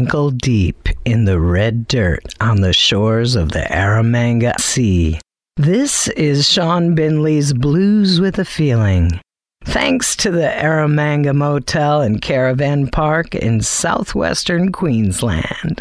ankle deep in the red dirt on the shores of the Eromanga Sea. This is Sean Binley's Blues with a Feeling. Thanks to the Eromanga Motel and Caravan Park in southwestern Queensland.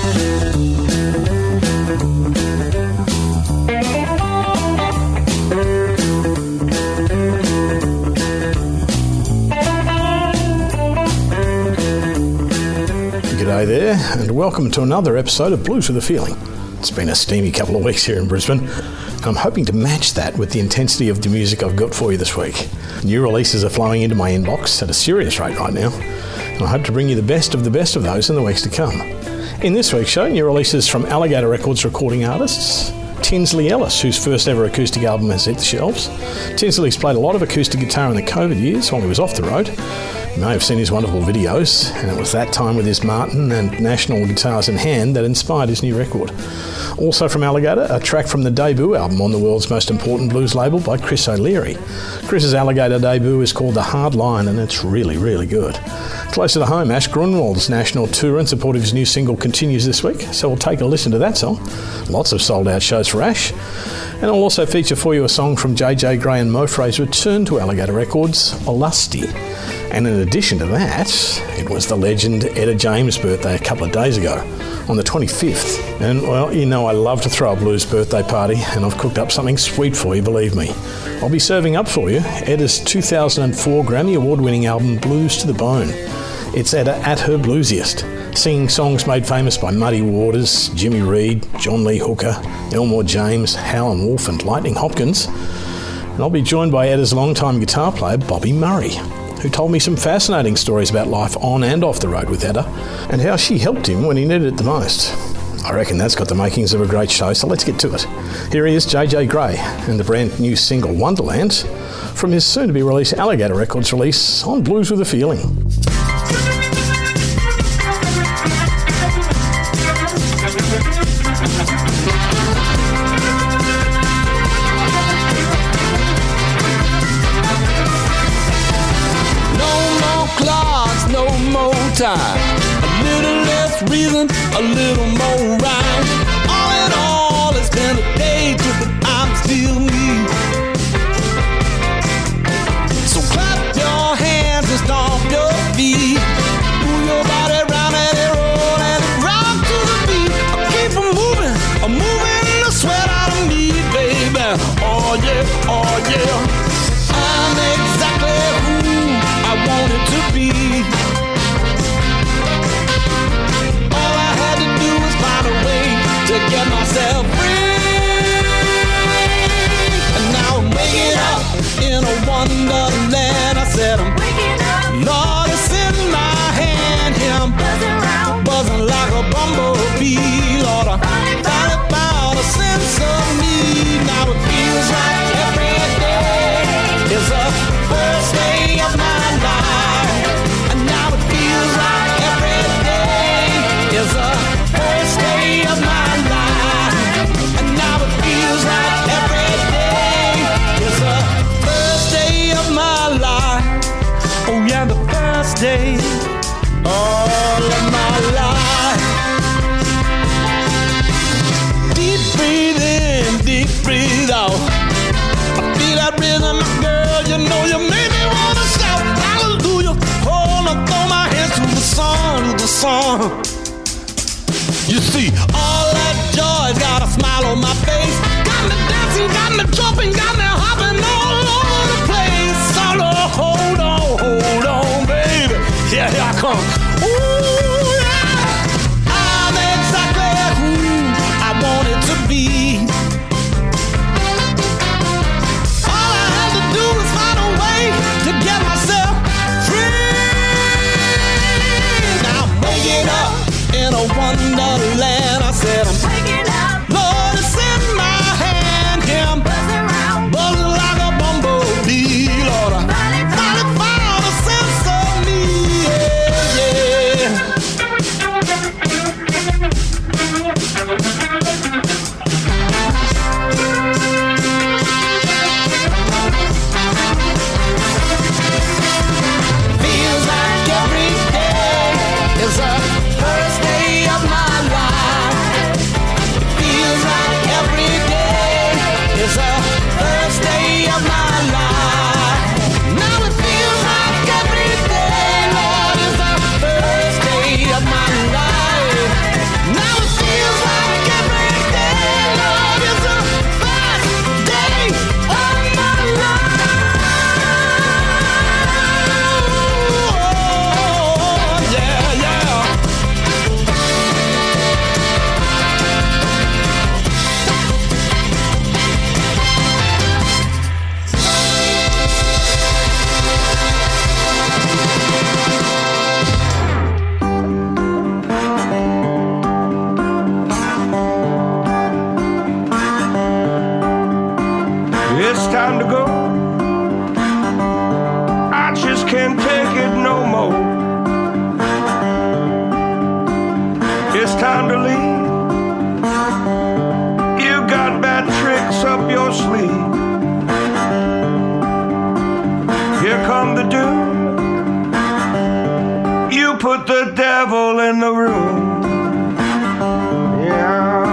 G'day there, and welcome to another episode of Blues with a Feeling. It's been a steamy couple of weeks here in Brisbane, and I'm hoping to match that with the intensity of the music I've got for you this week. New releases are flowing into my inbox at a serious rate right now, and I hope to bring you the best of those in the weeks to come. In this week's show, new releases from Alligator Records recording artists Tinsley Ellis, whose first ever acoustic album has hit the shelves. Tinsley's played a lot of acoustic guitar in the COVID years while he was off the road. You may have seen his wonderful videos, and it was that time with his Martin and National guitars in hand that inspired his new record. Also from Alligator, a track from the debut album on the world's most important blues label by Chris O'Leary. Chris's Alligator debut is called The Hard Line, and it's really, really good. Closer to home, Ash Grunwald's national tour in support of his new single continues this week, so we'll take a listen to that song. Lots of sold-out shows for Ash. And I'll also feature for you a song from JJ Gray and Mo Frey's return to Alligator Records, Olusty. And in addition to that, it was the legend Etta James' birthday a couple of days ago, on the 25th. And, well, you know I love to throw a blues birthday party, and I've cooked up something sweet for you, believe me. I'll be serving up for you Etta's 2004 Grammy Award-winning album, Blues to the Bone. It's Etta at her bluesiest, singing songs made famous by Muddy Waters, Jimmy Reed, John Lee Hooker, Elmore James, Howlin' Wolf and Lightning Hopkins. And I'll be joined by Etta's longtime guitar player, Bobby Murray, who told me some fascinating stories about life on and off the road with Etta, and how she helped him when he needed it the most. I reckon that's got the makings of a great show, so let's get to it. Here he is, JJ Gray, and the brand new single Wonderland from his soon-to-be-released Alligator Records release on Blues with a Feeling. No more time, a little less reason, a little more rhyme. All in all, it's been a day to the I'm still me. So clap your hands and stomp your feet. Move your body round and roll and rock to the beat. Keep moving the sweat out of me, baby. Oh yeah, oh yeah. I'm exactly who I wanted to be. To get myself free. And now I'm waking up in a wonderland. I said I'm waking up. Lord, it's in my hand. Here I'm buzzing like a bumblebee. Lord, I finally found a sense of me. Now it feels like every day is the first day of my life. And now it feels like every day is the first day of my life. The first day all of my life. Deep breathe in, deep breathe out. I feel that rhythm, girl, you know you made me wanna shout hallelujah. Hold on, throw my hands to the song. You see, all that joy's got a smile on my face. Got me dancing, got me jumping, got me hopping all over the place. So hold on, baby. Yeah, here I come. Ooh, yeah. I'm exactly who I wanted to be. All I had to do was find a way to get myself free. Now I'm waking up in a wonderland. I said I'm waking up. Lord, it's in my hand. Here I'm buzzing like a bumblebee. Lord, I finally found a sense of me. Yeah, yeah. Feels like every day is a first day it's time to leave. You got bad tricks up your sleeve. Here come the doom. You put the devil in the room. Yeah.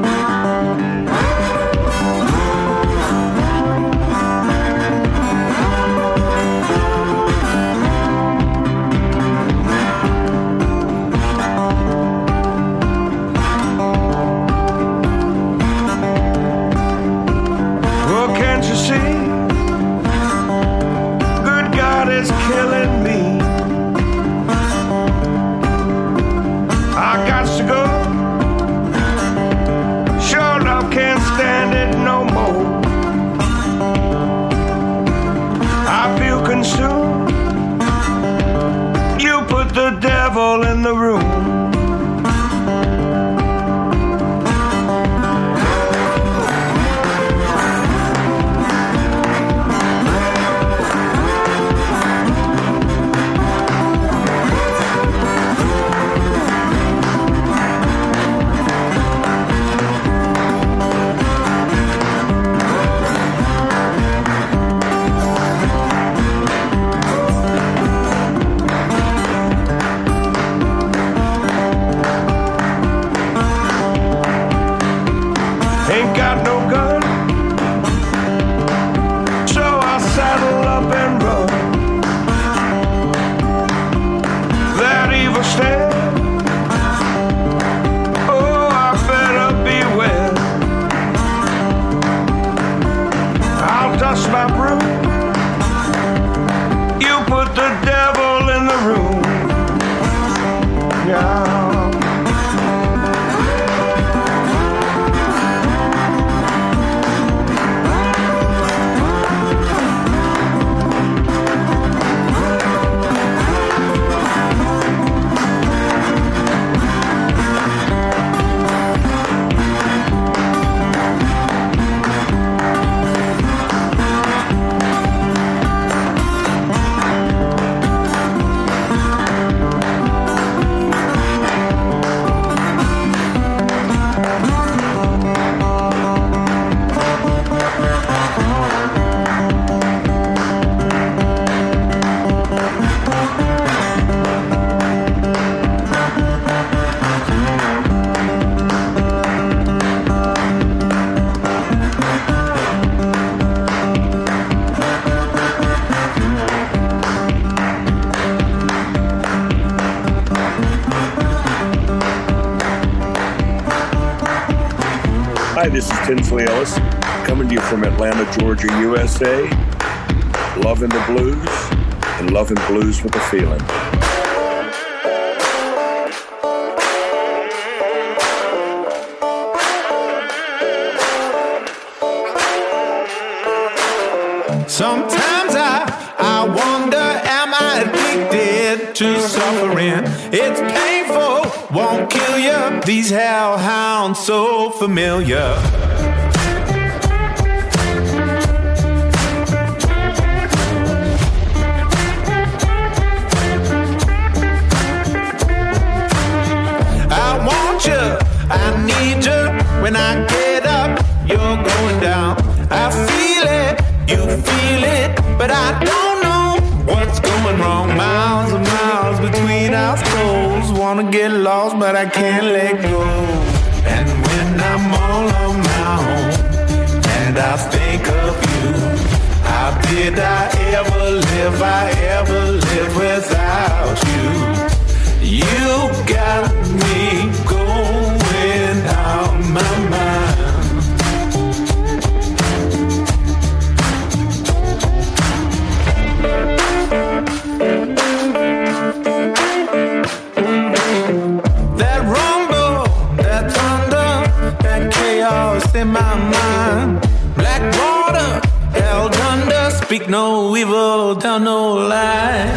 Is killing me. I got to go. Sure enough, can't stand it no more. I feel consumed. You put the devil in the room. Hi, this is Tinsley Ellis, coming to you from Atlanta, Georgia, USA. Loving the blues and loving blues with a feeling. Sometimes I wonder, am I addicted to suffering? It's painful, won't kill you. These hellhounds so familiar. I want you, I need you. When I get up, you're going down. I feel it, you feel it, but I don't know what's going wrong. Miles and miles between our souls. Wanna get lost, but I can't let go. And when I'm all on my own and I think of you, how did I ever live without you? You got me going out my mind. That rumble, that thunder, that chaos in my mind. Black water, held under, speak no evil, tell no lie.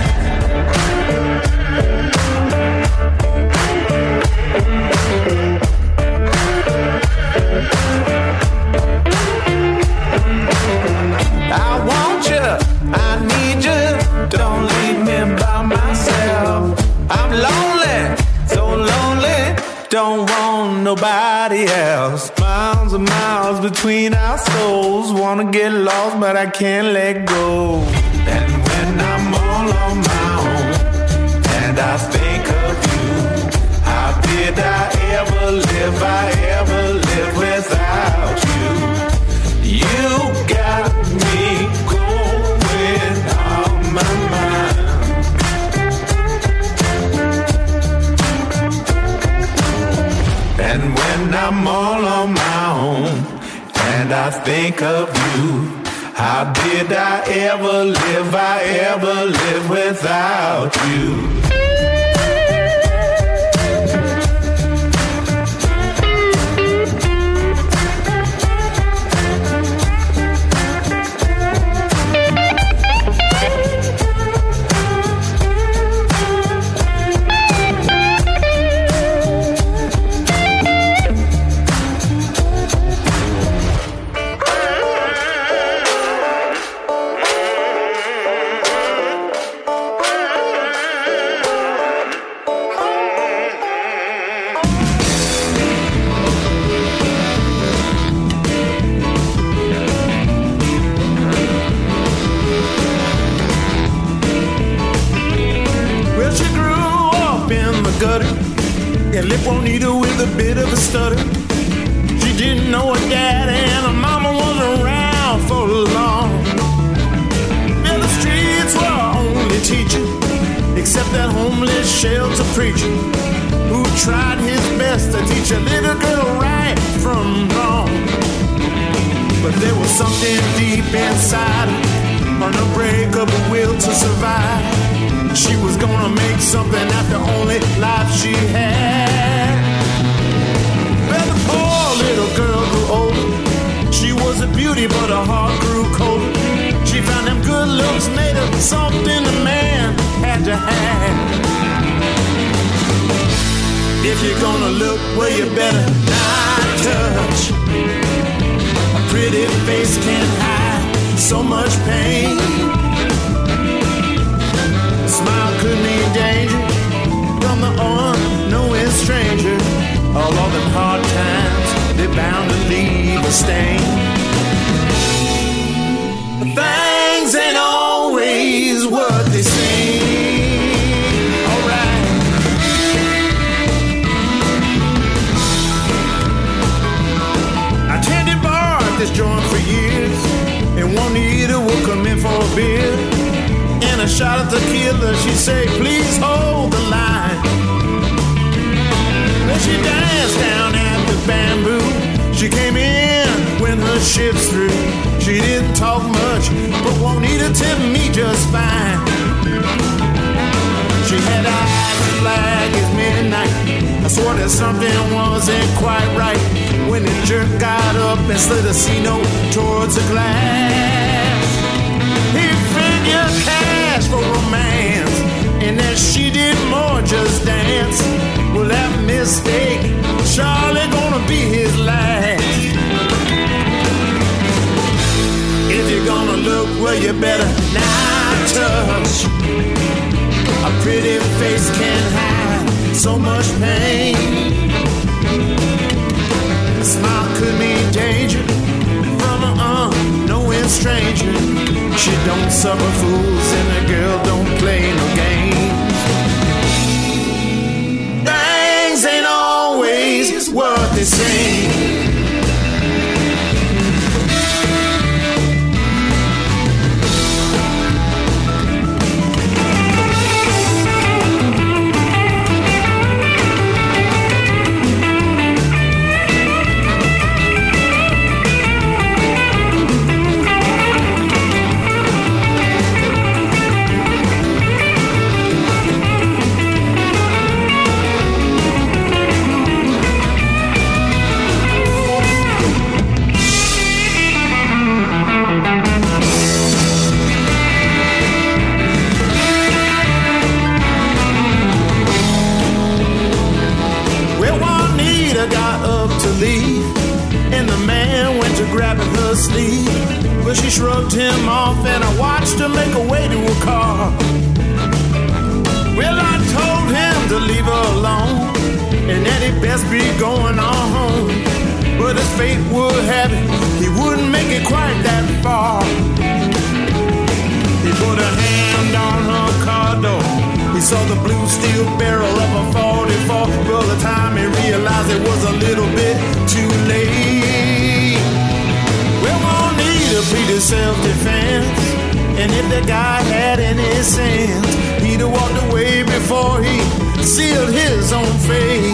I want you, I need you, don't leave me by myself. I'm lonely, so lonely, don't want nobody else. Miles and miles between our souls. Wanna get lost, but I can't let go. And when I'm all on my own and I think of you, how did I ever live without you? You got me going on my mind. And when I'm all on my own and I think of you, how did I ever live without you? Lip-o-nita with a bit of a stutter. She didn't know her daddy and her mama wasn't around for long. Well, the streets were her only teacher, except that homeless shelter preacher who tried his best to teach a little girl right from wrong. But there was something deep inside her, an unbreakable will to survive. She was gonna make something out the only life she had. Well, the poor little girl grew older. She was a beauty, but her heart grew colder. She found them good looks made of something a man had to have. If you're gonna look, well, you better not touch. A pretty face can't hide so much pain. Smile could mean danger from the unknowing stranger. All of them hard times, they're bound to leave a stain. But things ain't always what they seem. Alright. I tended bar at this joint for years, and one eater would come in for a beer. And a shot at tequila, she'd say, please hold the line. Then she danced down at the Bamboo. She came in when her shift's through. She didn't talk much, but Juanita tipped me just fine. She had eyes as black as midnight. I swore that something wasn't quite right when the jerk got up and slid a C-note towards the glass. He figured cash for romance, and that she did more just dance. Well, that mistake, Charlie gonna be his last. If you're gonna look, well, you better not touch. A pretty face can't hide so much pain. A smile could mean danger from an unknowing stranger. She don't suffer fools and the girl don't play no games. Things ain't always what they seem. But she shrugged him off and I watched her make her way to a car. Well, I told him to leave her alone and that he best be going on home. But as fate would have it, he wouldn't make it quite that far. He put a hand on her car door. He saw the blue steel barrel of a 44. Well, the time he realized it was a little bit too late. Well, won't need a plea to self-defense. And if the guy had any sense, he'd have walked away before he sealed his own fate.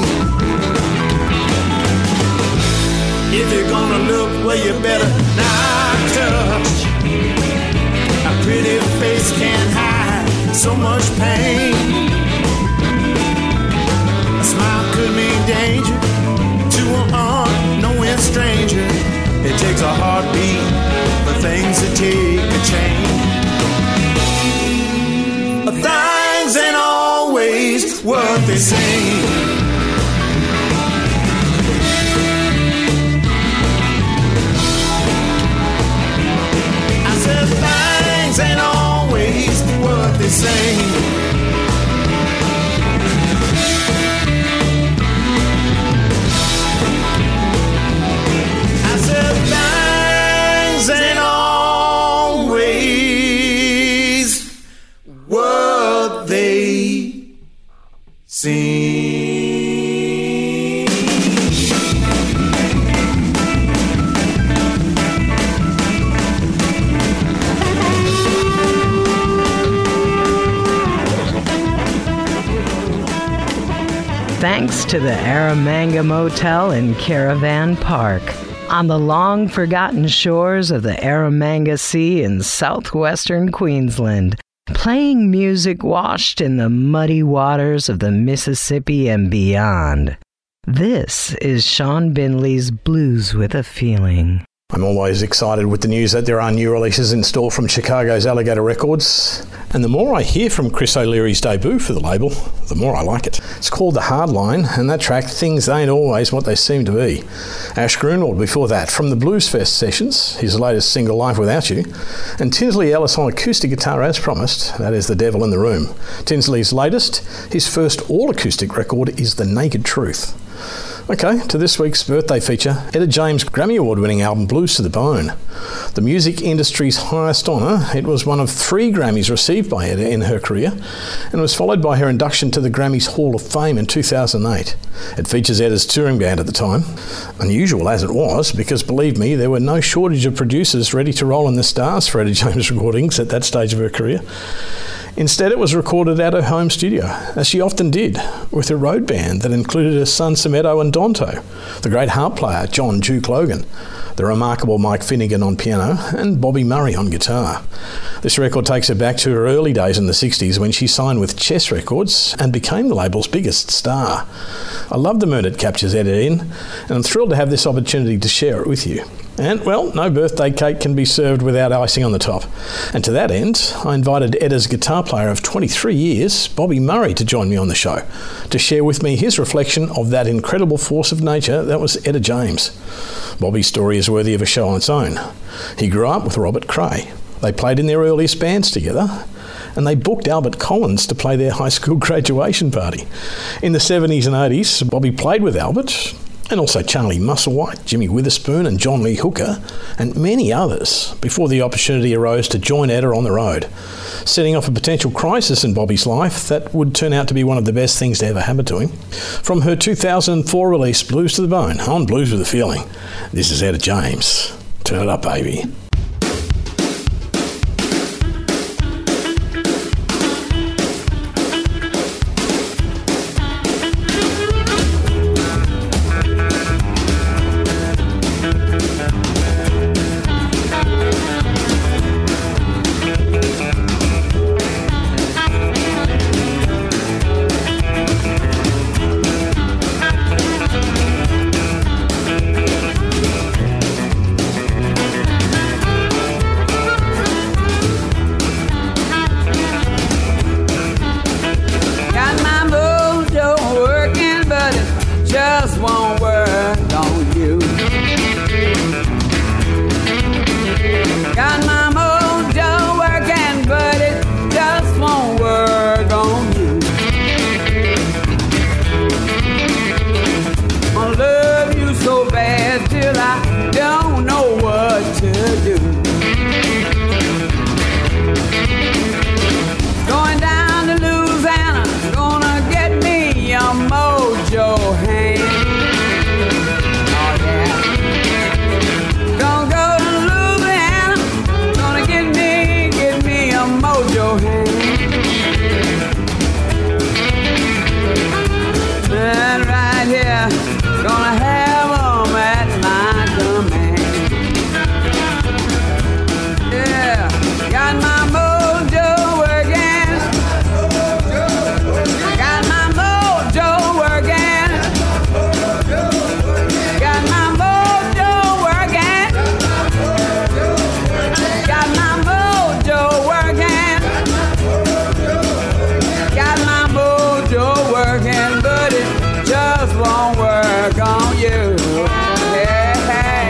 If you're gonna look, well, you better not touch. A pretty face can't hide so much pain. A smile could mean danger to an unknowing stranger. It takes a heartbeat for things to take a change. Things ain't always what they seem. I said things ain't always what they say. I said things ain't always what they seem. Thanks to the Aramanga Motel in Caravan Park, on the long-forgotten shores of the Aramanga Sea in southwestern Queensland, playing music washed in the muddy waters of the Mississippi and beyond. This is Sean Binley's Blues with a Feeling. I'm always excited with the news that there are new releases in store from Chicago's Alligator Records. And the more I hear from Chris O'Leary's debut for the label, the more I like it. It's called The Hard Line, and that track, Things Ain't Always What They Seem to Be. Ash Grunwald before that, from the Blues Fest sessions, his latest single, Life Without You. And Tinsley Ellis on acoustic guitar as promised, that is The Devil in the Room. Tinsley's latest, his first all-acoustic record, is The Naked Truth. Okay, to this week's birthday feature, Etta James' Grammy Award-winning album Blues to the Bone. The music industry's highest honour, it was one of 3 Grammys received by Etta in her career, and was followed by her induction to the Grammys Hall of Fame in 2008. It features Etta's touring band at the time. Unusual as it was, because believe me, there were no shortage of producers ready to roll in the stars for Etta James recordings at that stage of her career. Instead, it was recorded at her home studio, as she often did, with a road band that included her son Semedo and Donto, the great harp player John Duke Logan, the remarkable Mike Finnegan on piano, and Bobby Murray on guitar. This record takes her back to her early days in the 60s when she signed with Chess Records and became the label's biggest star. I love the mood it captures Etta in, and I'm thrilled to have this opportunity to share it with you. And, well, no birthday cake can be served without icing on the top. And to that end, I invited Etta's guitar player of 23 years, Bobby Murray, to join me on the show, to share with me his reflection of that incredible force of nature that was Etta James. Bobby's story is worthy of a show on its own. He grew up with Robert Cray. They played in their earliest bands together, and they booked Albert Collins to play their high school graduation party. In the 70s and 80s, Bobby played with Albert, and also Charlie Musselwhite, Jimmy Witherspoon and John Lee Hooker, and many others, before the opportunity arose to join Etta on the road, setting off a potential crisis in Bobby's life that would turn out to be one of the best things to ever happen to him. From her 2004 release, Blues to the Bone, on Blues with a Feeling, this is Etta James. Turn it up, baby. gonna have 'em at my command. Yeah, got my mojo working. Got my mojo working. Got my mojo working. Got my mojo working. Got my mojo working, but it just won't work on you. Hey,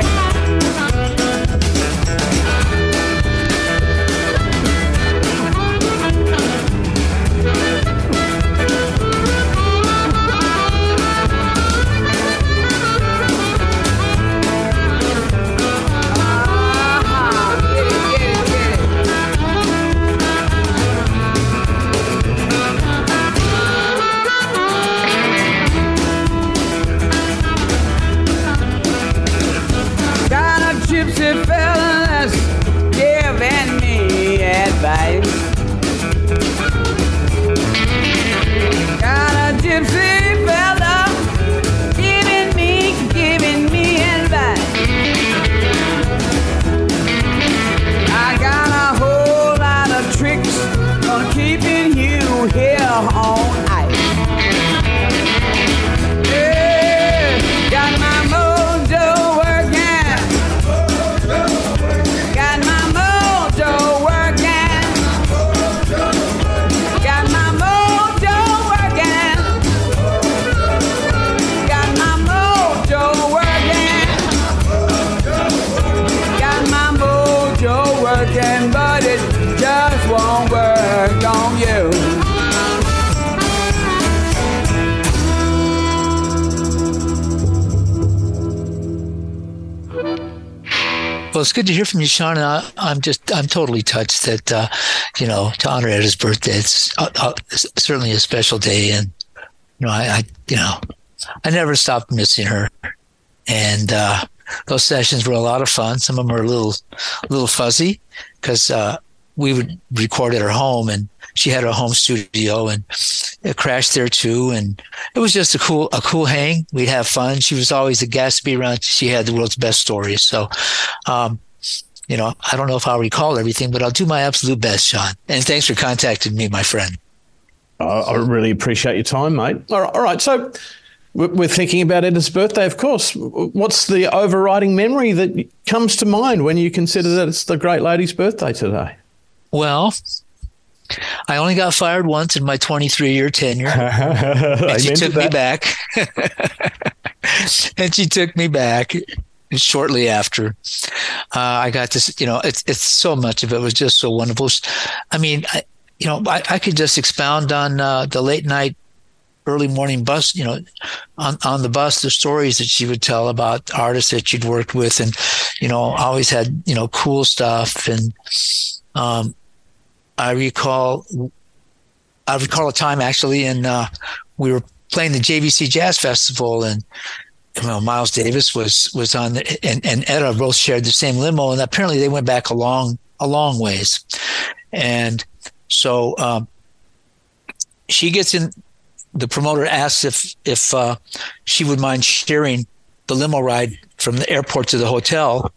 got a gypsy fella that's giving me advice. Got a gypsy fella giving me advice. I got a whole lot of tricks on keeping you here on ice. Yeah, got my mojo working. Got my mojo working. Got my mojo working. Got my mojo working. Got my mojo working, but it just won't work on you. Well, it's good to hear from you, Sean. And I'm totally touched that, to honor Etta's birthday, it's certainly a special day. And, I never stopped missing her. And those sessions were a lot of fun. Some of them were a little fuzzy because we would record at her home, and she had a home studio, and it crashed there too. And it was just a cool hang. We'd have fun. She was always a guest to be around. She had the world's best stories. So, I don't know if I'll recall everything, but I'll do my absolute best, Sean. And thanks for contacting me, my friend. I really appreciate your time, mate. All right. So we're thinking about Etta's birthday, of course. What's the overriding memory that comes to mind when you consider that it's the great lady's birthday today? Well, I only got fired once in my 23-year tenure. And she took me back. And she took me back shortly after. I got this, it's so much of it was just so wonderful. I mean, I could just expound on the late night, early morning bus, on the bus, the stories that she would tell about artists that she'd worked with, and, always had, cool stuff. And I recall a time actually, and we were playing the JVC Jazz Festival, and Miles Davis was on, and Etta both shared the same limo, and apparently they went back a long ways. And so she gets in. The promoter asks if she would mind sharing the limo ride from the airport to the hotel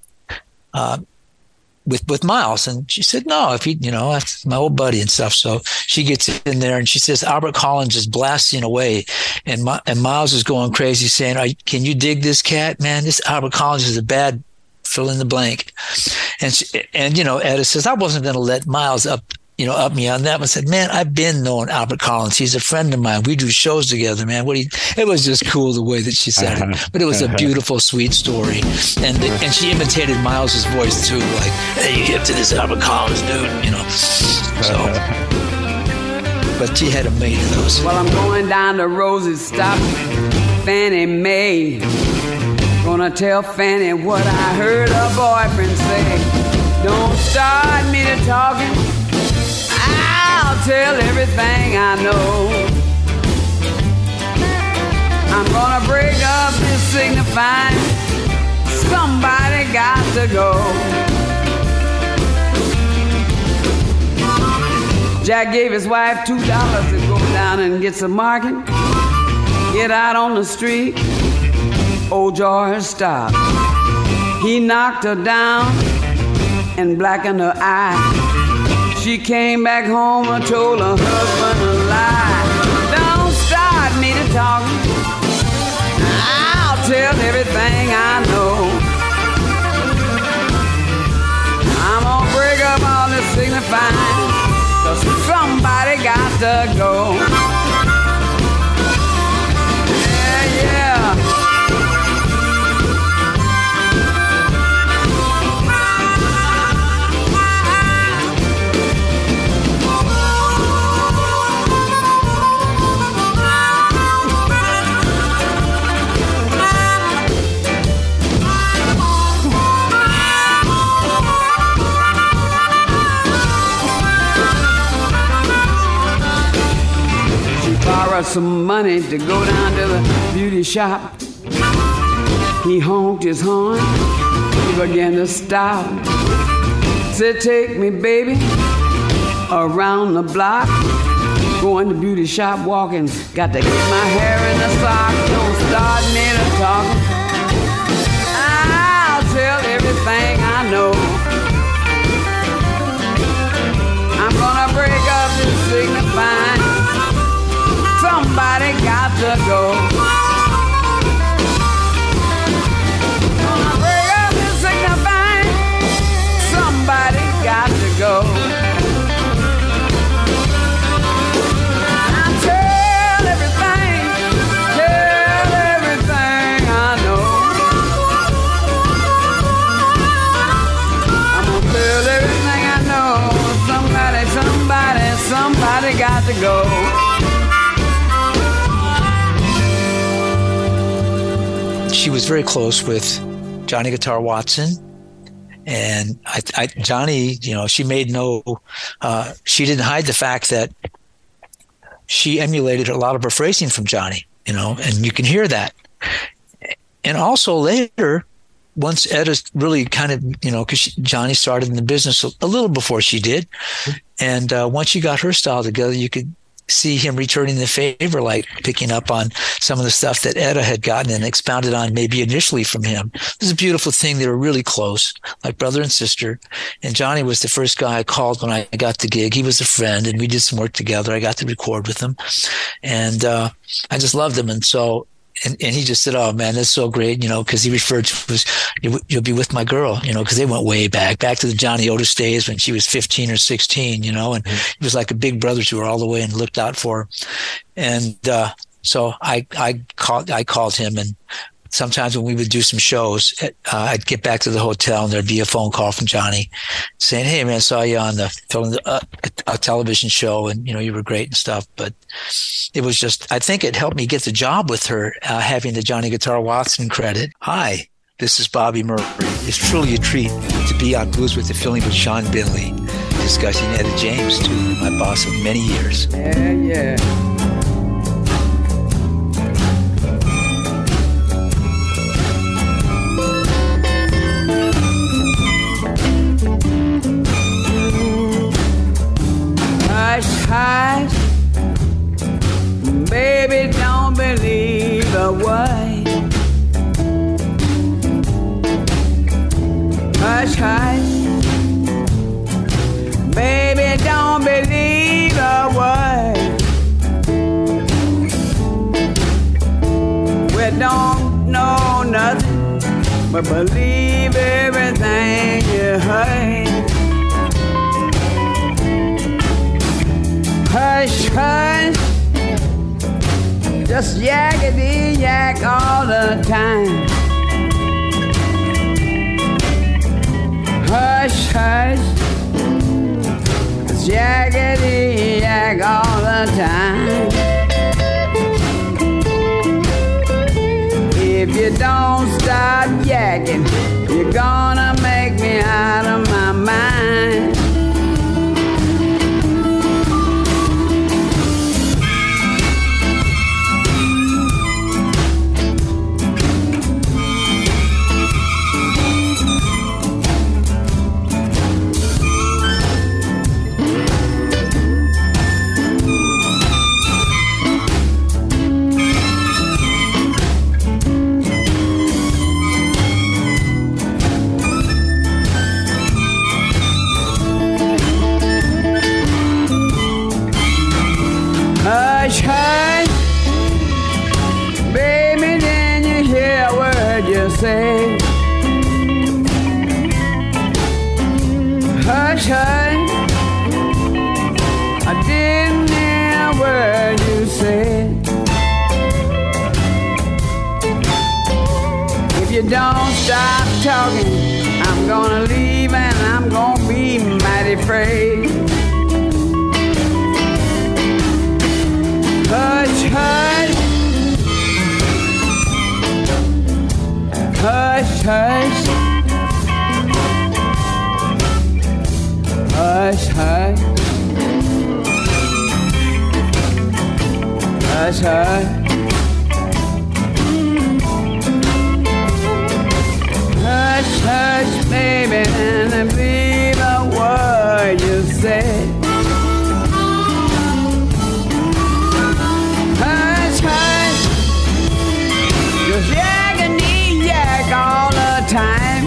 with Miles, and she said no. If that's my old buddy and stuff. So she gets in there and she says Albert Collins is blasting away, and Miles is going crazy, saying, "Can you dig this cat, man? This Albert Collins is a bad fill in the blank." And Etta says, "I wasn't going to let Miles up me on that one." Said, "Man, I've been knowing Albert Collins. He's a friend of mine. We do shows together, man." It was just cool the way that she said it, but it was a beautiful, sweet story. And she imitated Miles's voice too, like, "Hey, you hip to this Albert Collins dude," So, but she had a million of those. Well, I'm going down to Rosie's stop, Fannie Mae. Gonna tell Fannie what I heard her boyfriend say. Don't start me to talking. I'll tell everything I know. I'm gonna break up this signifying. Somebody got to go. Jack gave his wife $2 to go down and get some market. Get out on the street. old George stopped. He knocked her down and blackened her eye. She came back home and told her husband a lie. Don't start me to talk. I'll tell everything I know. I'm gonna break up all this signifying, 'cause somebody got to go. Yeah, yeah. Borrowed some money to go down to the beauty shop. He honked his horn, he began to stop. Said, take me, baby, around the block. Going to beauty shop, walking, got to get my hair in the sock. Don't start me to talk. I'll tell everything I know. I'm gonna break up this signifying. Somebody got to go. Gonna break up this signifying. Somebody got to go. I tell everything I know. I'm gonna tell everything I know. Somebody got to go. She was very close with Johnny Guitar Watson, and Johnny, she made she didn't hide the fact that she emulated a lot of her phrasing from Johnny, and you can hear that. And also later, once Etta really kind of, because Johnny started in the business a little before she did, and once she got her style together, you could see him returning the favor, like picking up on some of the stuff that Etta had gotten and expounded on maybe initially from him. It was a beautiful thing. They were really close, like brother and sister. And Johnny was the first guy I called when I got the gig. He was a friend, and we did some work together. I got to record with him, and I just loved him. And so, and he just said, "Oh man, that's so great," because he referred to us, "You'll be with my girl," because they went way back to the Johnny Otis days when she was 15 or 16, and he was like a big brother to her all the way and looked out for her. And so I called him, and sometimes when we would do some shows, I'd get back to the hotel and there'd be a phone call from Johnny saying, "Hey man, I saw you on a television show, and you were great and stuff." But it was just, I think it helped me get the job with her, having the Johnny Guitar Watson credit. Hi, this is Bobby Murray. It's truly a treat to be on Blues with the Feeling with Sean Binley, discussing Etta James, too, my boss of many years. Yeah. Hush, hush, baby, don't believe a word. Hush, hush, baby, don't believe a word. We don't know nothing, but believe everything you heard. Hush, hush, just yakety yak all the time. Hush, hush, just yakety yak all the time. If you don't stop yakking, you're gonna make me out of my mind. If you don't stop talking, I'm gonna leave and I'm gonna be mighty afraid. Hush, hush. Hush, hush. Hush, hush. Hush, hush. Hush, hush, baby, and believe a word you said. Hush, hush. Just yak all the time.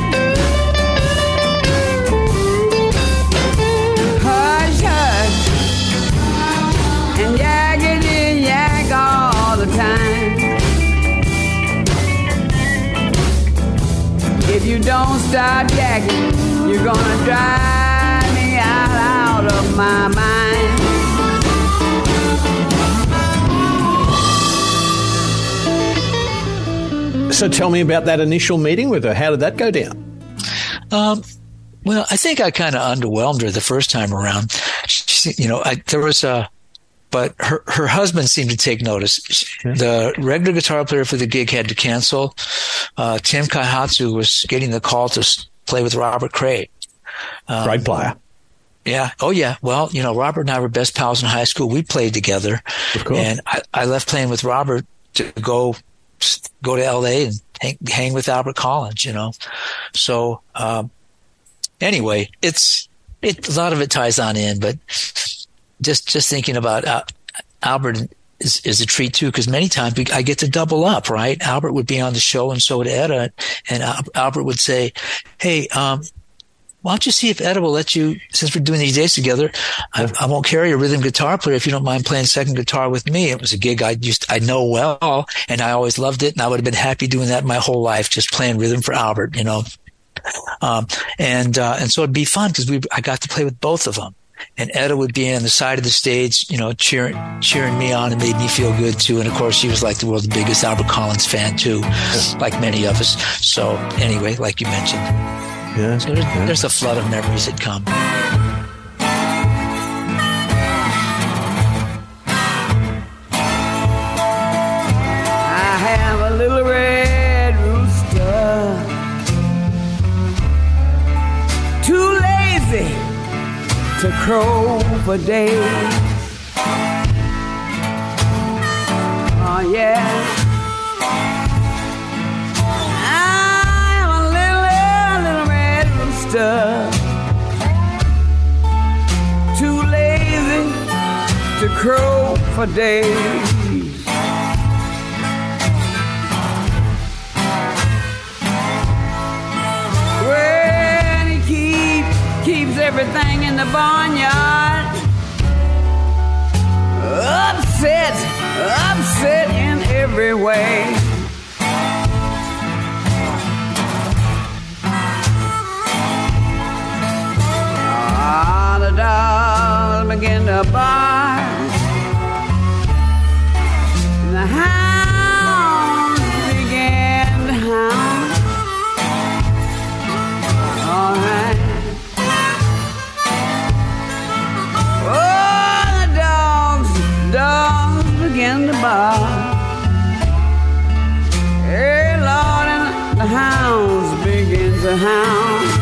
Hush, hush. And yak all the time. If you don't stop yakking, you're gonna drive me out of my mind. So tell me about that initial meeting with her. How did that go down? Well, I think I kind of underwhelmed her the first time around. But her husband seemed to take notice. The regular guitar player for the gig had to cancel. Tim Kaihatsu was getting the call to play with Robert Cray. Great player. Yeah. Oh, yeah. Well, Robert and I were best pals in high school. We played together. Of course. And I left playing with Robert to go to LA and hang with Albert Collins, So, anyway, a lot of it ties on in, but just thinking about Albert is a treat too, because many times I get to double up, right? Albert would be on the show and so would Etta, and Albert would say, hey, why don't you see if Etta will let you, since we're doing these days together, I won't carry a rhythm guitar player if you don't mind playing second guitar with me. It was a gig I know well, and I always loved it, and I would have been happy doing that my whole life, just playing rhythm for Albert, and so it'd be fun because I got to play with both of them. And Etta would be on the side of the stage, cheering me on and made me feel good too. And of course, she was like the world's biggest Albert Collins fan too, like many of us. So anyway, like you mentioned. Yeah. So there's a flood of memories that come. I have a little red rooster, too lazy to crow for days. Oh yeah. Too lazy to crow for days. When he keeps everything in the barnyard upset in every way. The dogs begin to bark, and the hounds begin to hound. All right. Oh, the dogs begin to bark. Hey, Lord, and the hounds begin to hound.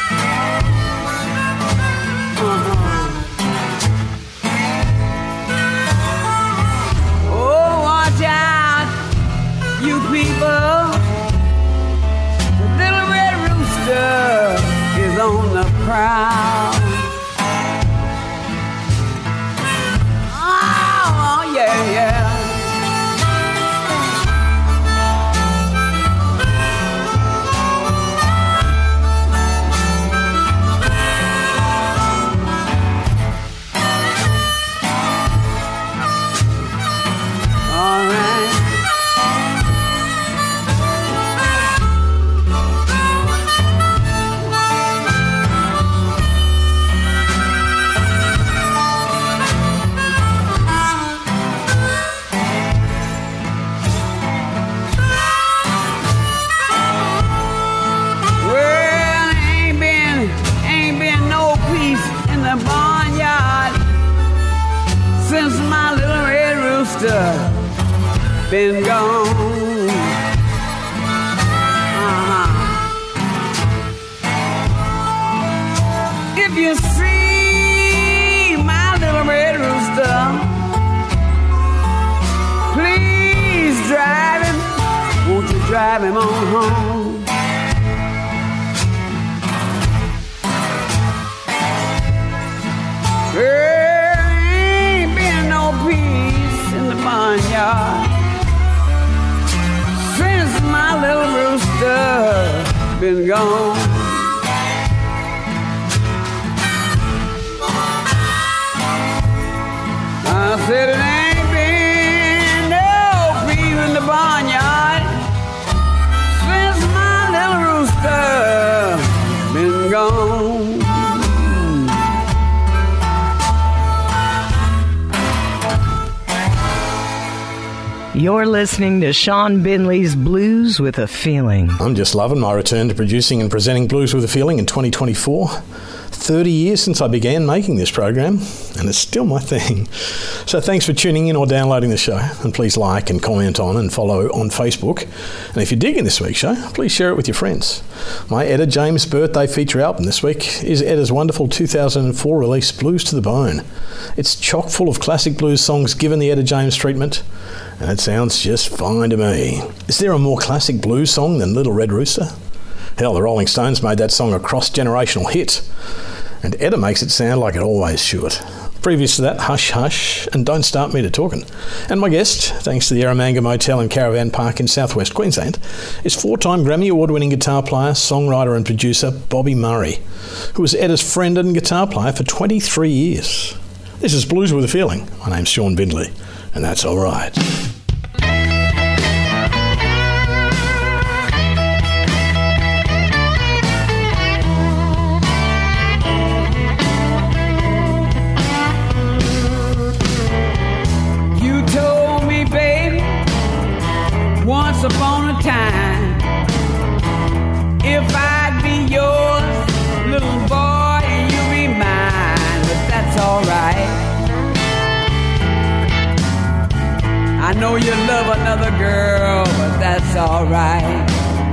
Oh, watch out, you people. The little red rooster is on the prowl. Oh, yeah, yeah. been gone. If you see my little red rooster, please drive him, won't you drive him on home? There ain't been no peace in the barnyard since my little rooster been gone. I said it ain't been no peace in the barnyard since my little rooster been gone. You're listening to Sean Binley's Blues with a Feeling. I'm just loving my return to producing and presenting Blues with a Feeling in 2024. 30 years since I began making this program, and it's still my thing. So thanks for tuning in or downloading the show, and please like and comment on and follow on Facebook. And if you're digging this week's show, please share it with your friends. My Etta James birthday feature album this week is Etta's wonderful 2004 release, Blues to the Bone. It's chock full of classic blues songs given the Etta James treatment, and it sounds just fine to me. Is there a more classic blues song than Little Red Rooster? Hell, the Rolling Stones made that song a cross-generational hit, and Etta makes it sound like it always should. Previous to that, Hush Hush and Don't Start Me to Talkin'. And my guest, thanks to the Eromanga Motel and Caravan Park in southwest Queensland, is four-time Grammy Award-winning guitar player, songwriter and producer Bobby Murray, who was Etta's friend and guitar player for 23 years. This is Blues with a Feeling. My name's Sean Bindley, and that's all right. Once upon a time, if I'd be yours, little boy, you'd be mine, but that's alright. I know you love another girl, but that's alright.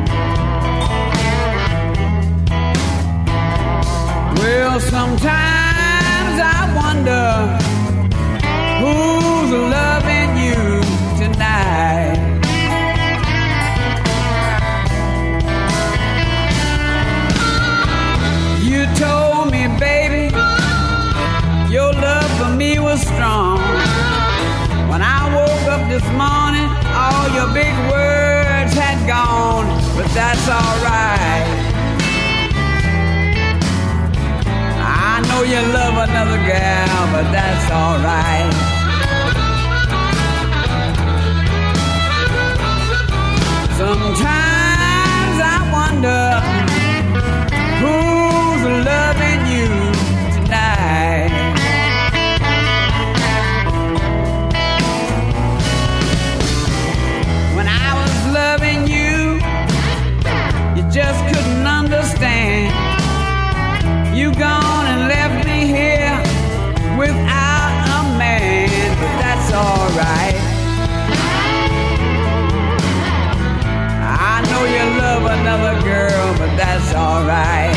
Well, sometimes I wonder who's loving you tonight. You told me, baby, your love for me was strong. When I woke up this morning, all your big words had gone, but that's alright. I know you love another gal, but that's alright. Sometimes I wonder who's loving you tonight. When I was loving you, you just couldn't understand. You gone and left me here without a man, but that's alright. I know you love another girl, but that's alright.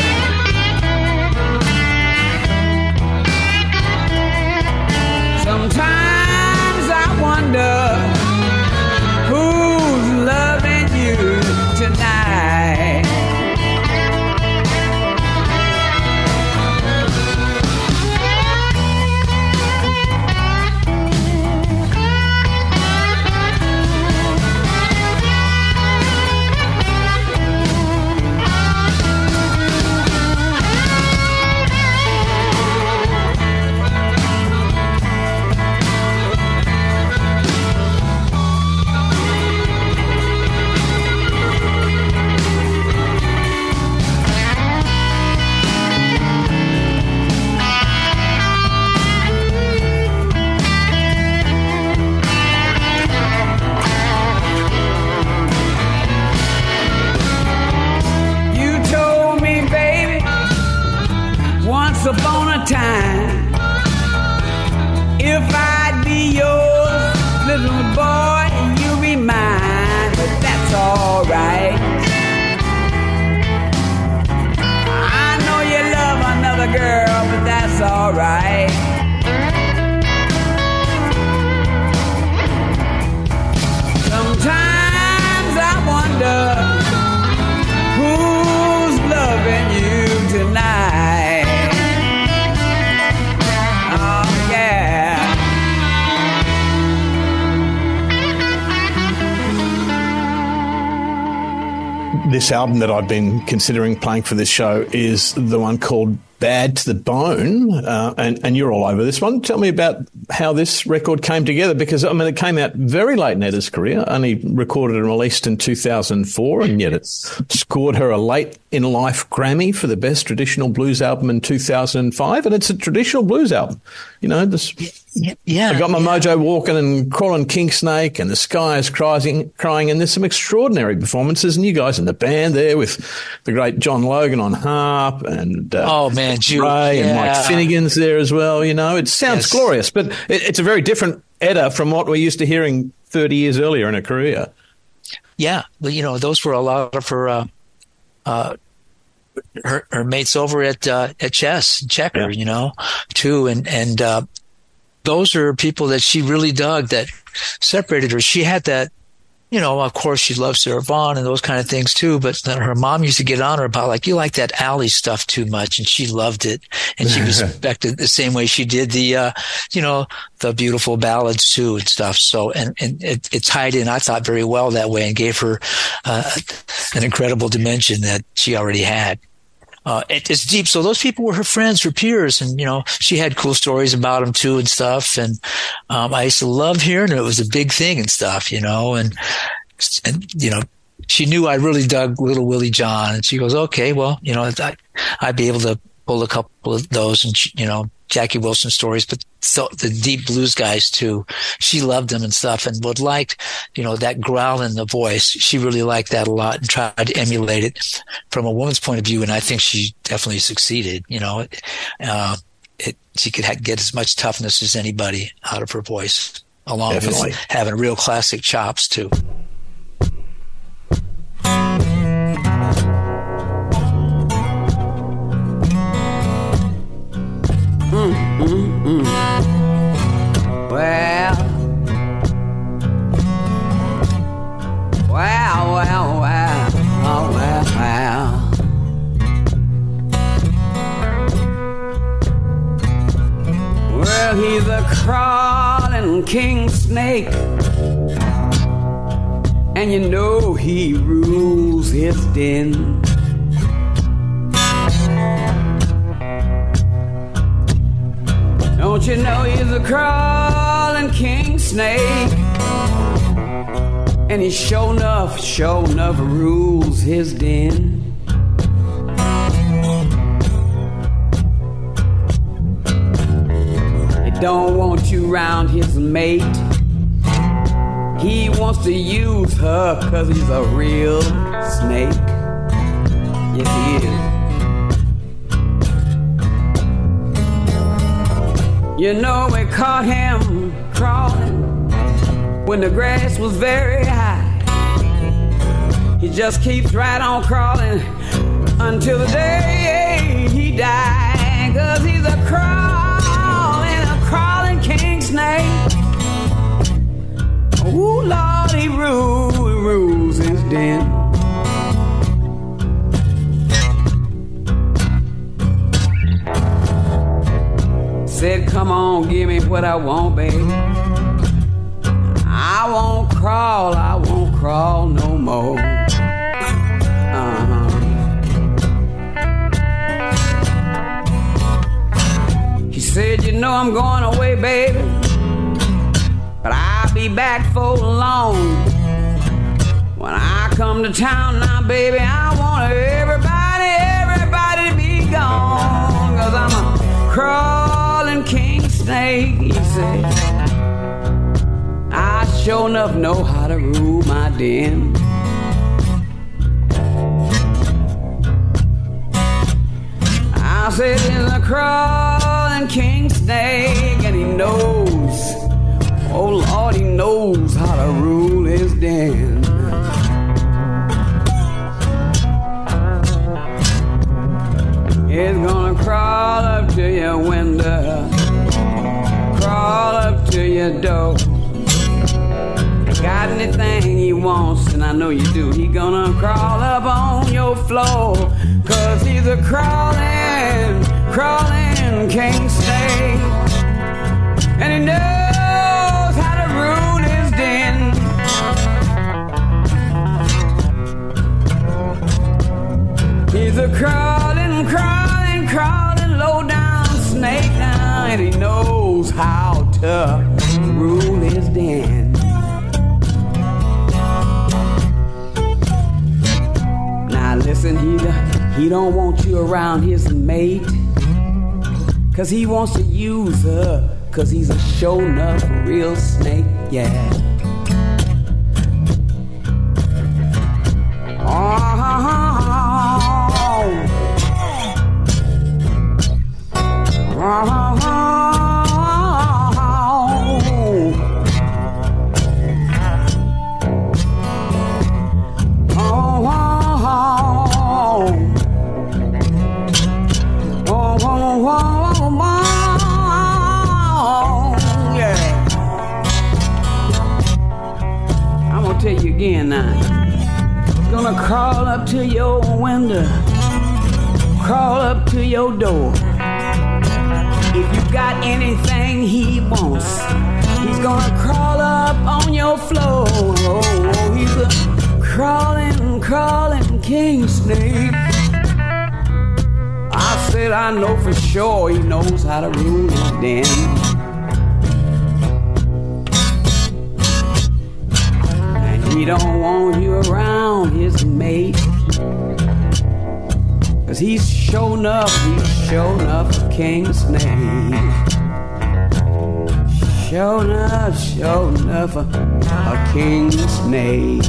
Sometimes I wonder who's loving you tonight. this album that I've been considering playing for this show is the one called Bad to the Bone, and you're all over this one. Tell me about how this record came together, because, I mean, it came out very late in Etta's career, only recorded and released in 2004, and yet it scored her a late-in-life Grammy for the Best Traditional Blues Album in 2005, and it's a traditional blues album. You know, this... Yeah, I Got My Mojo Walking and Crawling King Snake and The Sky is Crying, and there's some extraordinary performances, and you guys in the band there with the great John Logan on harp and Ray and Mike Finnegan's there as well. You know, it sounds glorious, but it's a very different Etta from what we're used to hearing 30 years earlier in her career. Yeah, but you know, those were a lot of her mates over at Checker, you know, too, and those are people that she really dug that separated her. She had that, you know, of course she loved Sarah Vaughan and those kind of things too, but then her mom used to get on her about, like, you like that alley stuff too much, and she loved it, and she respected the same way she did the, you know, the beautiful ballads too and stuff. So, and it tied in, I thought, very well that way, and gave her an incredible dimension that she already had. It's deep. So those people were her friends, her peers, and, you know, she had cool stories about them too and stuff. And, I used to love hearing it. It was a big thing and stuff, you know, and, you know, she knew I really dug Little Willie John, and she goes, okay, well, you know, I'd be able to pull a couple of those and, you know, Jackie Wilson stories, but so the deep blues guys too. She loved them and stuff, and would liked, you know, that growl in the voice. She really liked that a lot and tried to emulate it from a woman's point of view. And I think she definitely succeeded. You know, she could get as much toughness as anybody out of her voice, along with having real classic chops too. Well, he's a crawling king snake, and you know he rules his den. Don't you know he's a crawling king snake, and he sure enough rules his den. He don't want you round his mate. He wants to use her 'cause he's a real snake. Yes, he is. You know, we caught him crawling when the grass was very high. He just keeps right on crawling until the day he died. 'Cause he's a crawling king snake. Ooh, Lord, he rules his den. Said, come on, give me what I want, baby. I won't crawl no more. He said, you know I'm going away, baby, but I'll be back for long. When I come to town now, baby, I want everybody to be gone. 'Cause I'm a crawling king snake, he said. I sure enough know how to rule my den. I said he's a crawling king snake, and he knows, oh Lord, he knows how to rule his den. He's gonna crawl up to your window, crawl up to your door. Got anything he wants, and I know you do, he gonna crawl up on your floor. 'Cause he's a crawling king snake, and he knows how to rule his den. He's a crawling, crawling, crawling, low down snake now, and he knows how to rule his den. Now listen, he don't want you around his mate, 'cause he wants to use her, 'cause he's a show enough real snake, yeah. I'm gonna tell you again now. He's gonna crawl up to your window, crawl up to your door. If you got anything he wants, he's gonna crawl up on your floor. He's a crawling, crawling king snake. I said I know for sure he knows how to rule his den. And he don't want you around his mate, 'cause he's shown up a king snake. Shown up a king snake.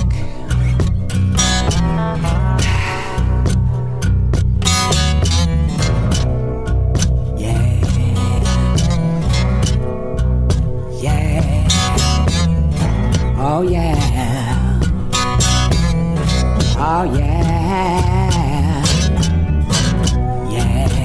Oh yeah. Oh yeah. Yeah.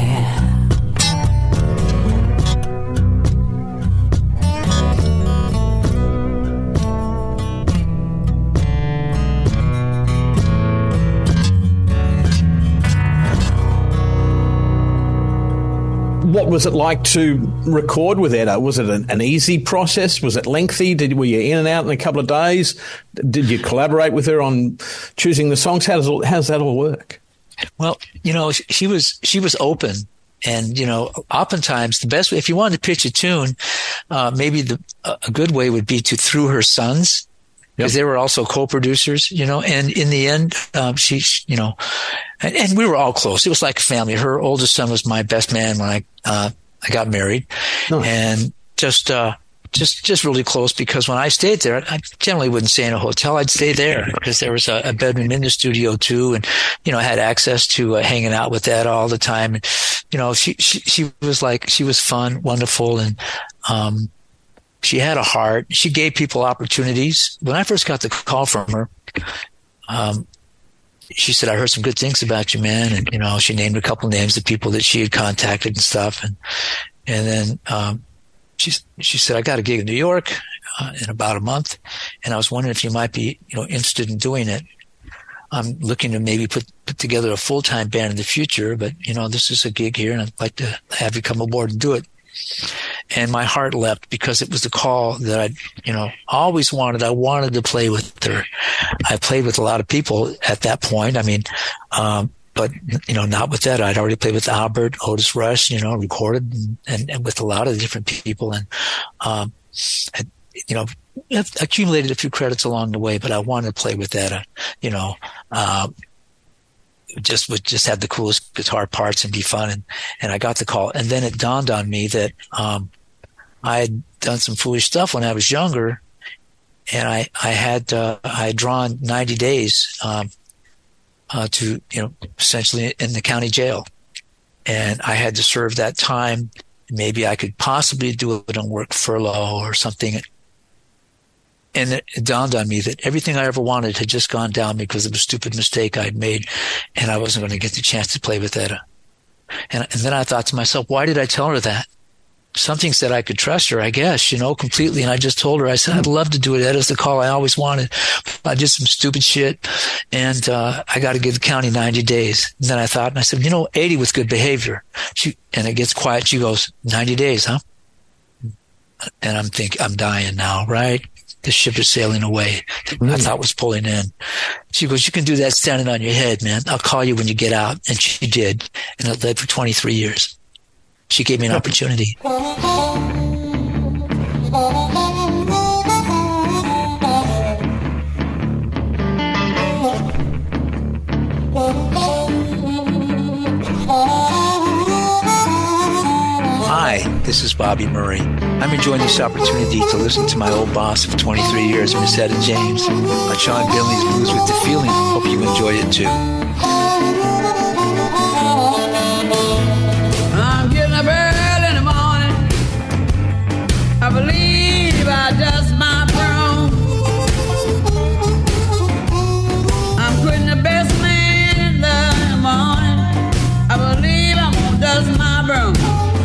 What was it like to record with Etta? Was it an easy process? Was it lengthy? Were you in and out in a couple of days? Did you collaborate with her on choosing the songs? How does that all work? Well, she was open, and oftentimes the best way, if you wanted to pitch a tune, maybe a good way would be to through her sons, because they were also co-producers, and in the end, she and we were all close. It was like family. Her oldest son was my best man when I got married. Nice. And just really close, because when I stayed there, I generally wouldn't stay in a hotel. I'd stay there because there was a bedroom in the studio too. And, I had access to hanging out with Etta all the time. And, she was fun, wonderful. And, she had a heart. She gave people opportunities. When I first got the call from her, she said, "I heard some good things about you, man." And, she named a couple names of people that she had contacted and stuff. And then, she said, "I got a gig in New York, in about a month. And I was wondering if you might be, interested in doing it. I'm looking to maybe put together a full-time band in the future, but, this is a gig here and I'd like to have you come aboard and do it." And my heart leapt, because it was the call that I, always wanted. I wanted to play with her. I played with a lot of people at that point. I mean, but, not with that. I'd already played with Albert, Otis Rush, recorded and with a lot of different people. And, I've accumulated a few credits along the way, but I wanted to play with that, just had the coolest guitar parts and be fun. And I got the call. And then it dawned on me that, I had done some foolish stuff when I was younger, and I had drawn 90 days, to, essentially in the county jail. And I had to serve that time. Maybe I could possibly do it on work furlough or something. And it dawned on me that everything I ever wanted had just gone down because of a stupid mistake I'd made, and I wasn't going to get the chance to play with Etta. And then I thought to myself, why did I tell her that? Something said I could trust her, I guess, completely. And I just told her, I said, "I'd love to do it. Etta's the call I always wanted. I did some stupid shit, and I got to give the county 90 days. And then I thought, and I said, 80 with good behavior. And it gets quiet. She goes, 90 days, huh? And I'm thinking, I'm dying now, right? the ship is sailing away. I thought was pulling in. She goes, "You can do that standing on your head, man. I'll call you when you get out." And she did. And it led for 23 years. She gave me an opportunity. Hi, this is Bobby Murray. I'm enjoying this opportunity to listen to my old boss of 23 years, Miss Etta James, on Sean Binley's Blues with the Feeling. Hope you enjoy it too. I'm getting up early in the morning. I believe I dust my broom. I'm quitting the best man in the morning. I believe I'm gonna dust my broom.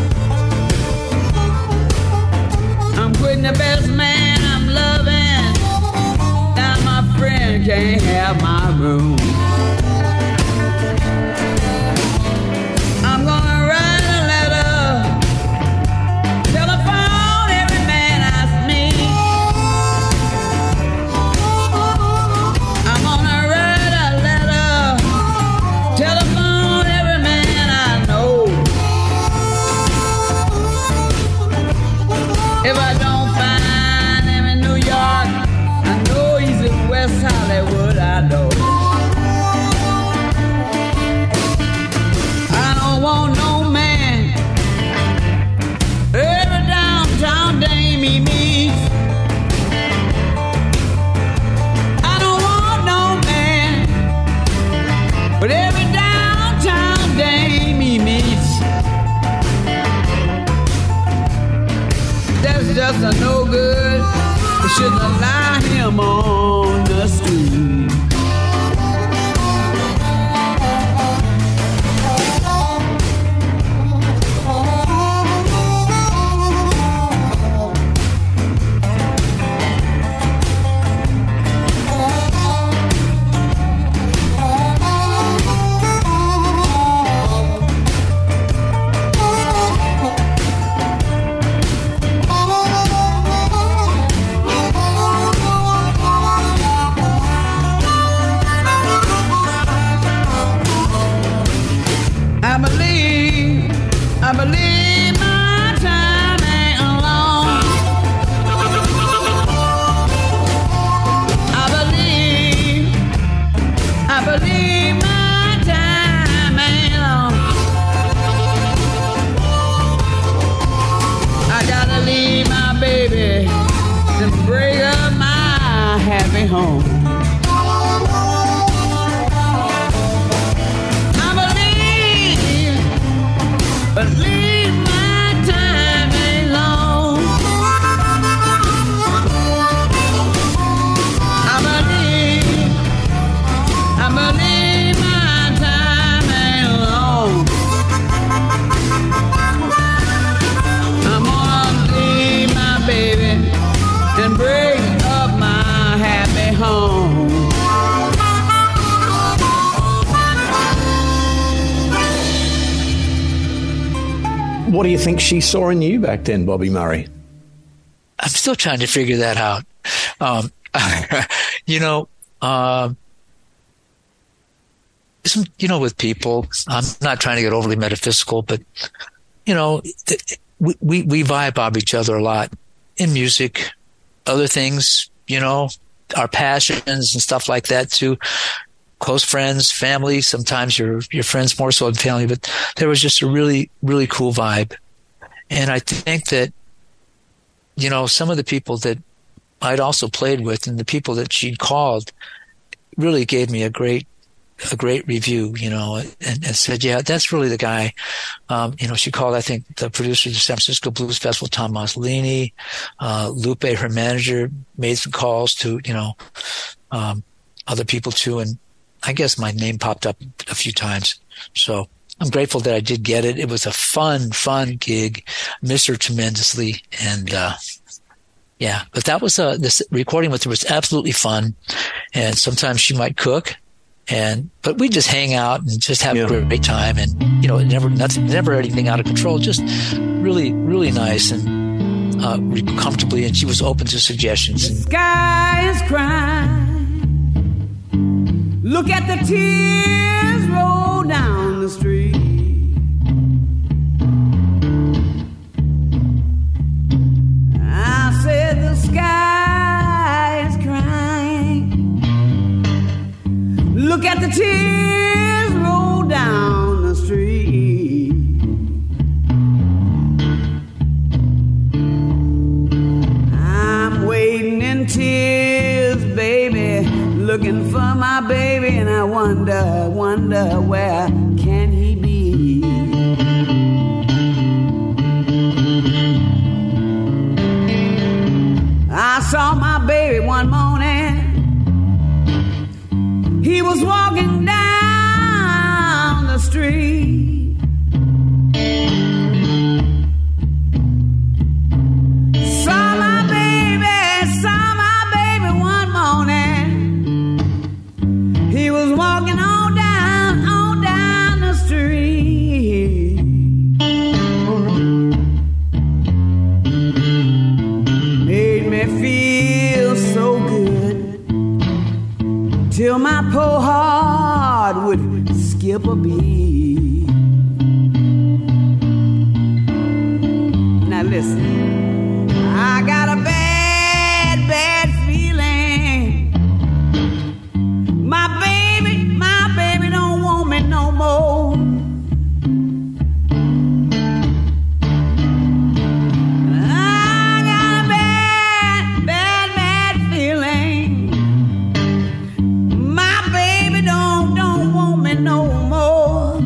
I'm quitting the best man I'm loving. Now my friend can't have my room. I'm gonna write a letter, telephone every man I meet. I'm gonna write a letter, telephone every man I know. If I don't find him in New York, I know he's in West Hollywood, I know. I don't want no man every downtown dame he meets. I don't want no man but every downtown dame he meets. That's just a no good. We shouldn't allow him on the street. I believe my time ain't alone. I believe my time ain't long. I gotta leave my baby and break up my happy home. Believe my time ain't long. I believe my time ain't long. I'm gonna leave my baby and break up my happy home. What do you think she saw in you back then, Bobby Murray? I'm still trying to figure that out. With people, I'm not trying to get overly metaphysical, but, we vibe off each other a lot in music, other things, our passions and stuff like that too. Close friends, family, sometimes your friends more so than family, but there was just a really, really cool vibe. And I think that, some of the people that I'd also played with and the people that she'd called really gave me a great review, and said, yeah, that's really the guy. She called, I think, the producer of the San Francisco Blues Festival, Tom Maslini, Lupe, her manager, made some calls to, other people too. And I guess my name popped up a few times. So I'm grateful that I did get it. It was a fun gig. Miss her tremendously. And, but that was, this recording with her was absolutely fun. And sometimes she might cook but we just hang out and just have a great time. And, never anything out of control, just really, really nice. And comfortably, and she was open to suggestions. The sky is crying. Look at the tears roll down the street. I said the sky is crying. Look at the tears roll down the street. I'm waiting in tears, baby, looking for my baby, and I wonder where can he be? I saw my baby one morning. He was walking down the street. Saw my baby one morning. He was walking on down the street. Made me feel so good, till my poor heart would skip a beat. Now listen, I got a bad feeling. My baby don't want me no more. I got a bad feeling. My baby don't want me no more.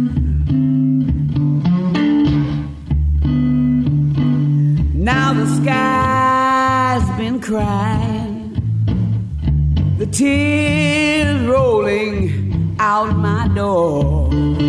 Now the sky's been crying, the tears rolling out my door.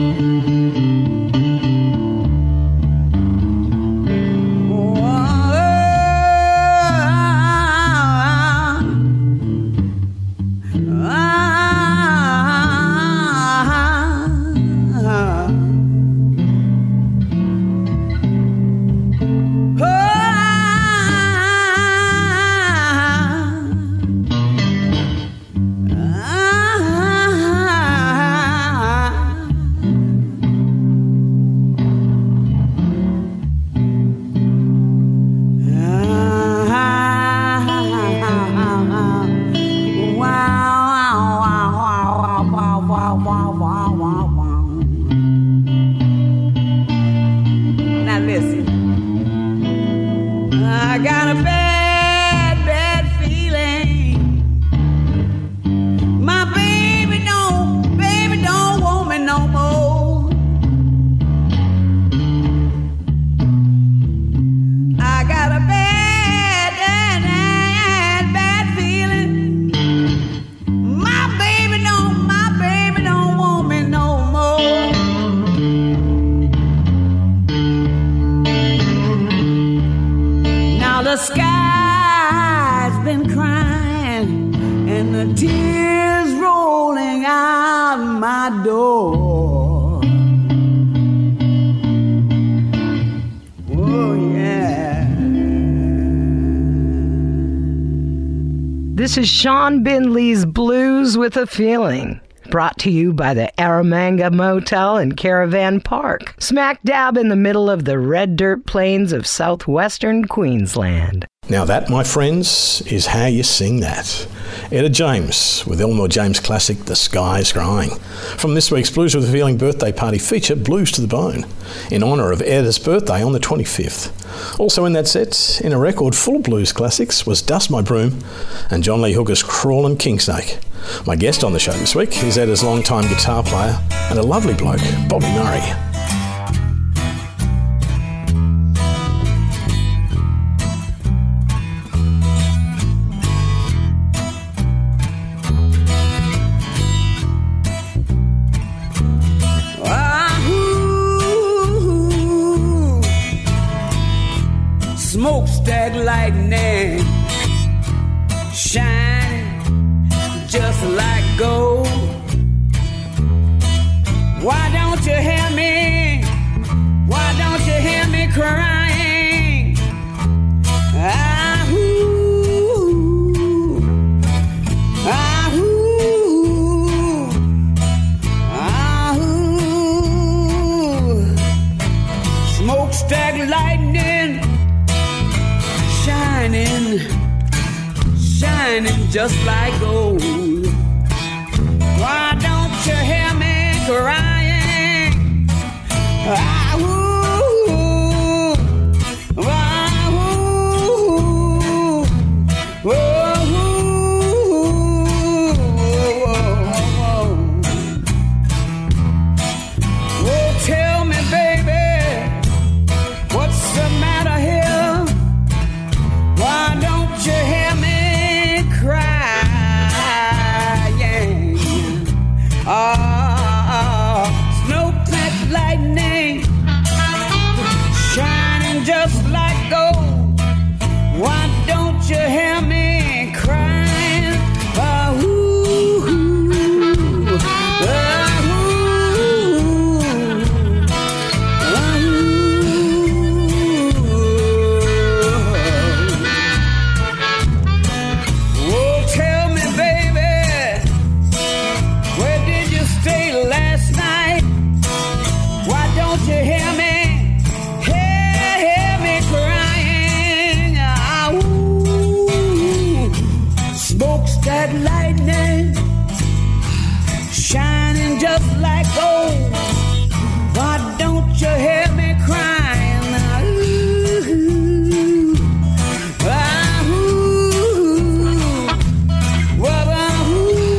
Now listen, I got a bad feeling. My baby don't want me no more. I got a bad feeling. My baby don't want me no more. Now the sky's been crying and the tears rolling out my door. Oh yeah. This is Sean Bindley's Blues with a Feeling, brought to you by the Aramanga Motel in Caravan Park, smack dab in the middle of the red dirt plains of southwestern Queensland. Now that, my friends, is how you sing that. Etta James with Elmore James classic The Sky's Crying. From this week's Blues with a Feeling birthday party feature, Blues to the Bone, in honour of Etta's birthday on the 25th. Also in that set, in a record full of blues classics, was Dust My Broom and John Lee Hooker's Crawlin' Kingsnake. My guest on the show this week is Etta's longtime guitar player and a lovely bloke, Bobby Murray. Smokestack lightning shining just like gold. Why don't you hear me? Why don't you hear me crying? shining just like gold. Why don't you hear me crying? Ah, ooh, ah, ooh, oh, oh, tell me, baby, what's the matter here? Why don't you hear me crying? Snow-clad lightning shining just like gold. Why don't you hear me crying? Ah, ooh, ah, oh, tell me, baby, where did you stay last night? Why don't you hear me? Hear me crying? Ah, ooh, smokestack lightning shining just like gold. Why don't you hear me crying? Ah, ooh, ah, ooh, well, ah,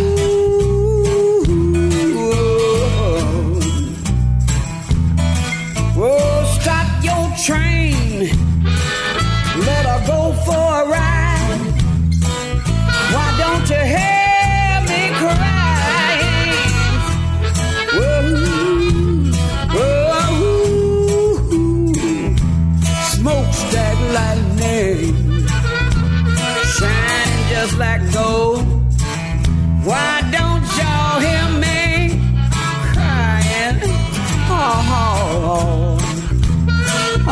ooh. Oh, stop your train, let her go for a ride. Why don't you hear me crying? Oh, oh, smokestack lightning shining just like gold. Why don't y'all hear me crying? Oh, oh, oh,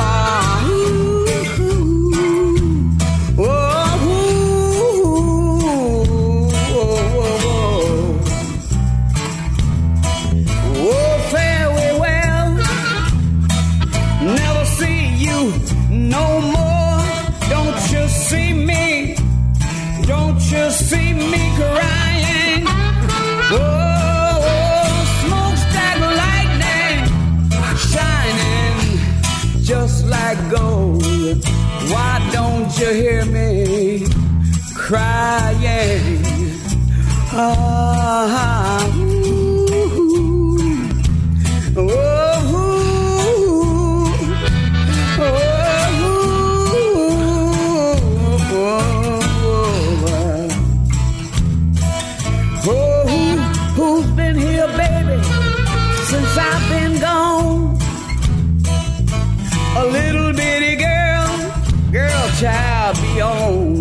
oh, fare we well, never see you no more. Don't you see me? Don't you see me crying? Oh, smokestack lightning shining just like gold. Why don't you hear me crying? Ah, ooh, oh, who's been here, baby, since I've been gone? A little bitty girl, child be on.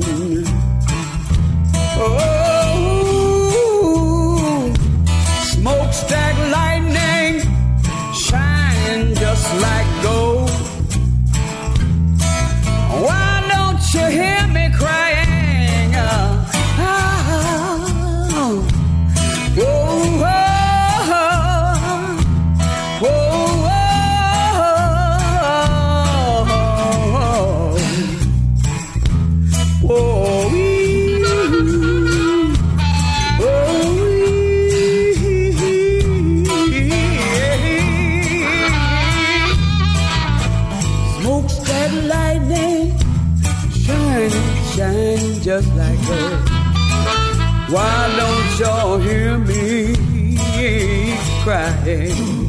Oh, smokestack lightning shining just like gold. Why don't you hear me crying? Smokestack lightning shining just like gold. Why don't y'all hear me crying?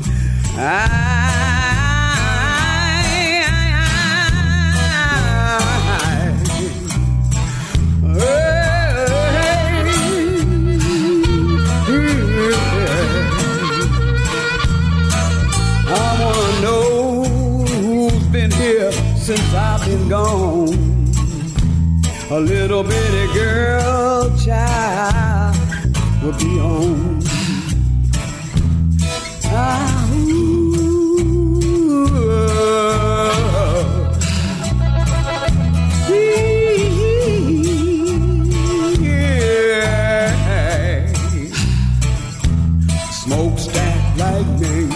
I wanna know who's been here since I've been gone. A little bitty girl child will be on. Smokestack lightning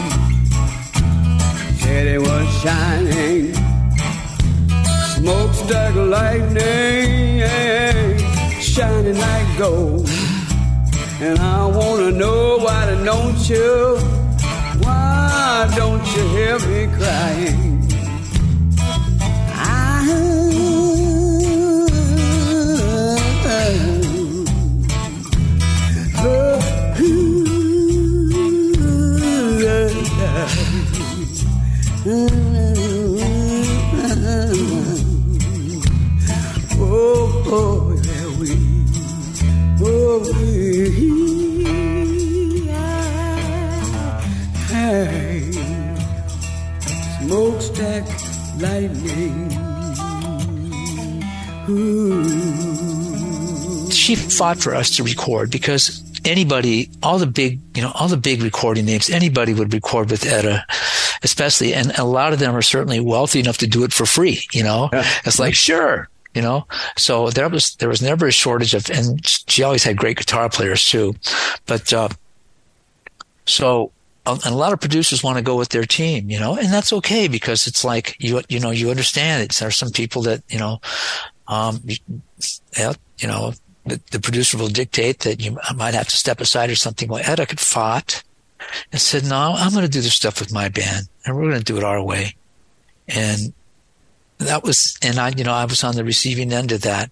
said it was shining. Smokestack lightning shining like gold. And I wanna know why don't you hear me crying? Smokestack lightning. Ooh. She fought for us to record because anybody, all the big recording names, anybody would record with Etta, especially, and a lot of them are certainly wealthy enough to do it for free. Yeah. It's like, sure. So there was never a shortage of, and she always had great guitar players too. But, and a lot of producers want to go with their team, and that's okay because it's like, you understand there are some people that, the producer will dictate that you might have to step aside or something. Well, Etta fought and said, no, I'm going to do this stuff with my band and we're going to do it our way. And that was, and I was on the receiving end of that,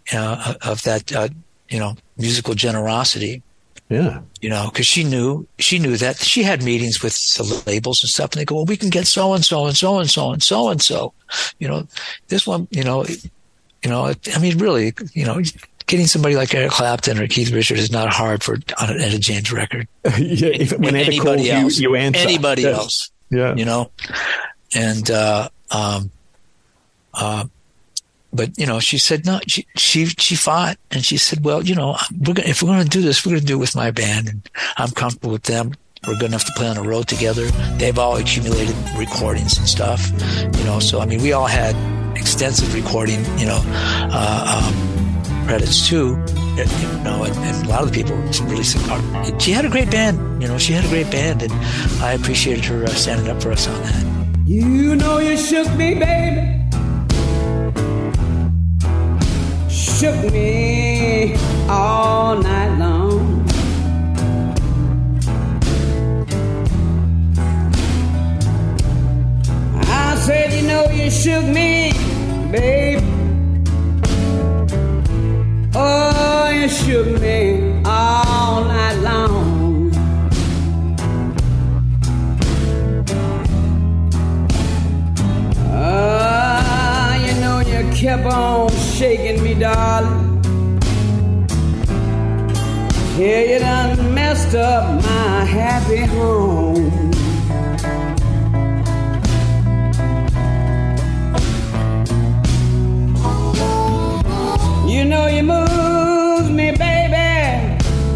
musical generosity. Yeah. Cause she knew that she had meetings with the labels and stuff and they go, well, we can get so and so and so and so and so and so, this one, I mean, really, getting somebody like Eric Clapton or Keith Richards is not hard on an Etta James record. Yeah. When Etta calls you answer. Anybody else. Yeah. And, but she said no. She fought, and she said, "Well, if we're going to do this, we're going to do it with my band, and I'm comfortable with them. We're good enough to play on the road together. They've all accumulated recordings and stuff, So I mean, we all had extensive recording, credits too, and a lot of the people really said, she had a great band, She had a great band, and I appreciated her standing up for us on that. You shook me, baby. Shook me all night long. I said, you shook me, babe. Oh, you shook me all night long. You kept on shaking me, darling. Yeah, you done messed up my happy home. You moved me, baby,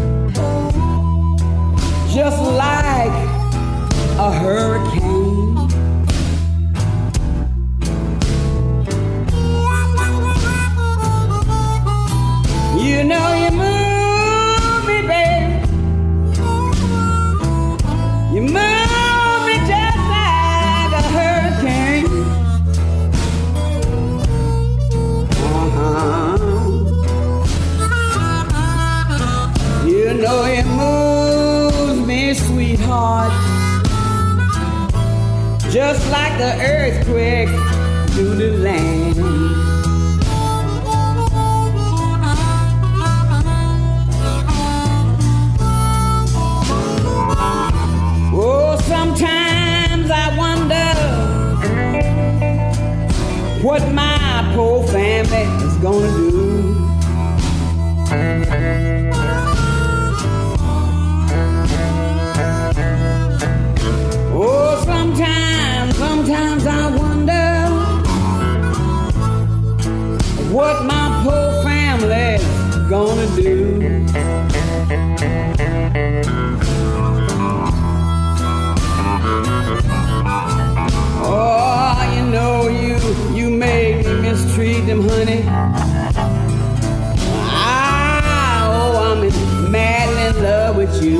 just like a hurricane. You move me, baby. You move me just like a hurricane. You move me, sweetheart, just like the earthquake through the land. Sometimes I wonder what my poor family is gonna do. Oh, sometimes I wonder what my poor family is gonna do. Oh, you make me mistreat them, honey. I'm madly in love with you.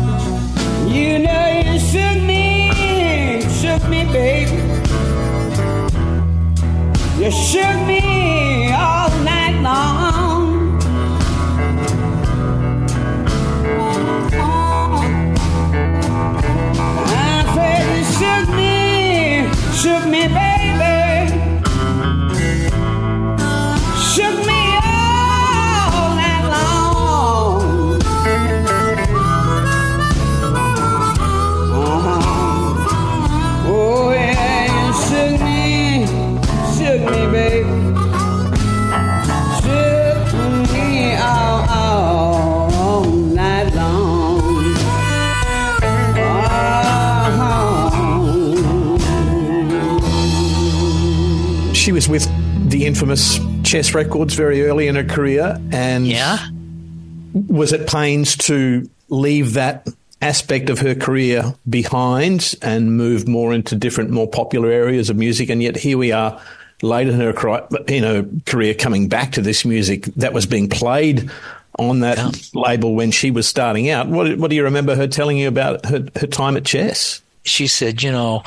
You shook me, baby. she was with the infamous Chess Records very early in her career, and was at pains to leave that aspect of her career behind and move more into different, more popular areas of music. And yet here we are late in her career coming back to this music that was being played on that label when she was starting out. What do you remember her telling you about her time at Chess? She said,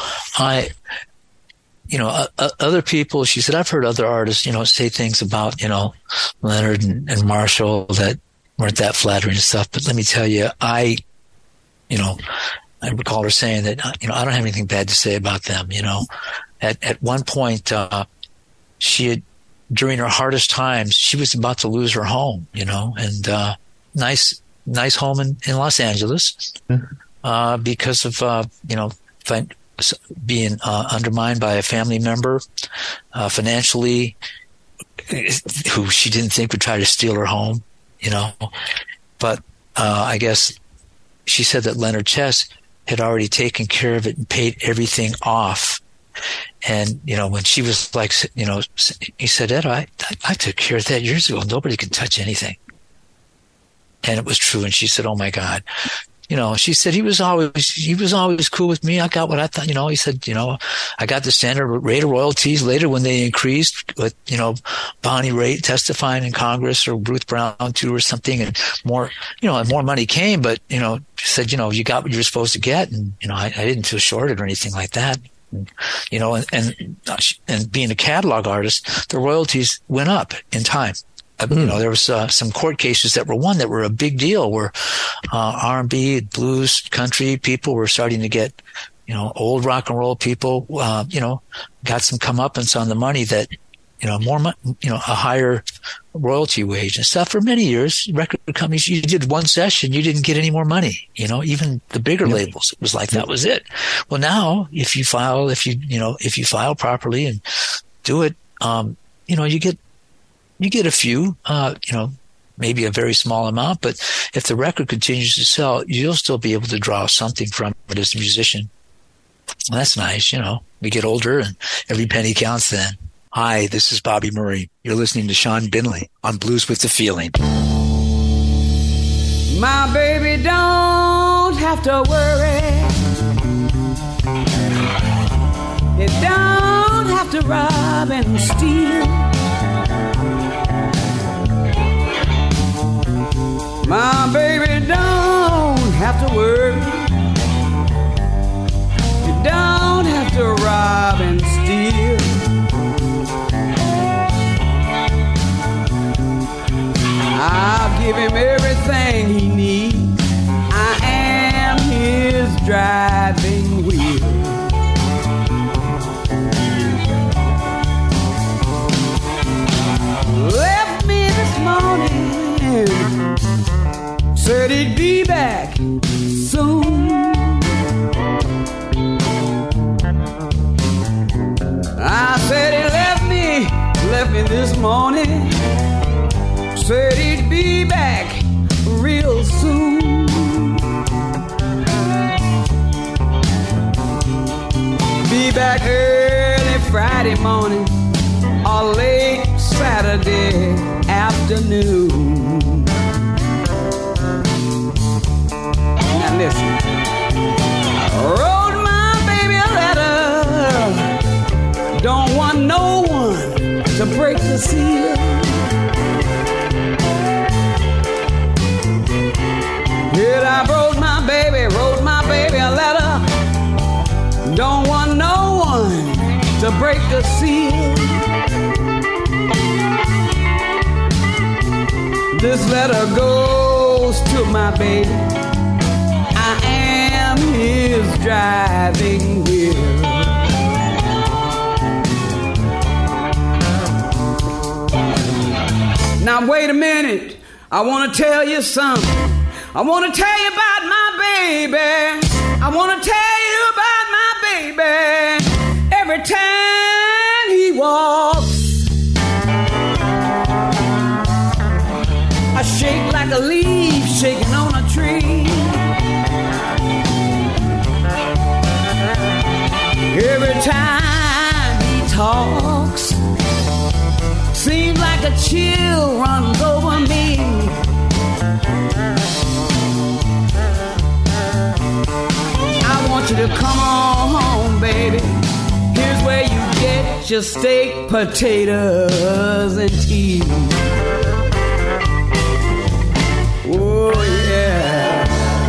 other people, she said, I've heard other artists, say things about, Leonard and Marshall that weren't that flattering and stuff. But let me tell you, I recall her saying that, I don't have anything bad to say about them. At one point, she had, during her hardest times, she was about to lose her home, and nice home in Los Angeles, because of, being undermined by a family member financially, who she didn't think would try to steal her home, But I guess she said that Leonard Chess had already taken care of it and paid everything off. And, when she was like, he said, Ed, I took care of that years ago. Nobody can touch anything. And it was true. And she said, oh my God. She said he was always cool with me. I got what I thought, he said, I got the standard rate of royalties later when they increased with, Bonnie Raitt testifying in Congress, or Ruth Brown too, or something, and more, and more money came, but, she said, you got what you were supposed to get. And, I didn't feel shorted or anything like that. And being a catalog artist, the royalties went up in time. There was some court cases that were won that were a big deal, where R&B, blues, country people were starting to get, old rock and roll people, got some comeuppance on the money that, more, a higher royalty wage and stuff. For many years, record companies, you did one session, you didn't get any more money. Even the bigger labels, it was like that was it. Well, now if you file properly and do it, you get a few, maybe a very small amount, but if the record continues to sell, you'll still be able to draw something from it as a musician. Well, that's nice. We get older and every penny counts then. Hi, this is Bobby Murray. You're listening to Sean Binley on Blues with the Feeling. My baby don't have to worry. You don't have to rob and steal. My baby don't have to worry. You don't have to rob and steal. I'll give him everything he needs. I am his driving wheel. Left me this morning, said he'd be back soon. I said he left me this morning, said he'd be back real soon. Be back early Friday morning or late Saturday afternoon. Now listen, I wrote my baby a letter, don't want no one to break the seal. Yeah, I wrote my baby a letter, don't want no one to break the seal. This letter goes to my baby, I am his driving wheel. Now wait a minute, I want to tell you something. I want to tell you about my baby. I want to tell you about my baby. Every time he walks, I shake like a leaf shaking on a tree. Every time he talks, a chill runs over me. I want you to come on home, baby. Here's where you get your steak, potatoes, and tea. Oh, yeah.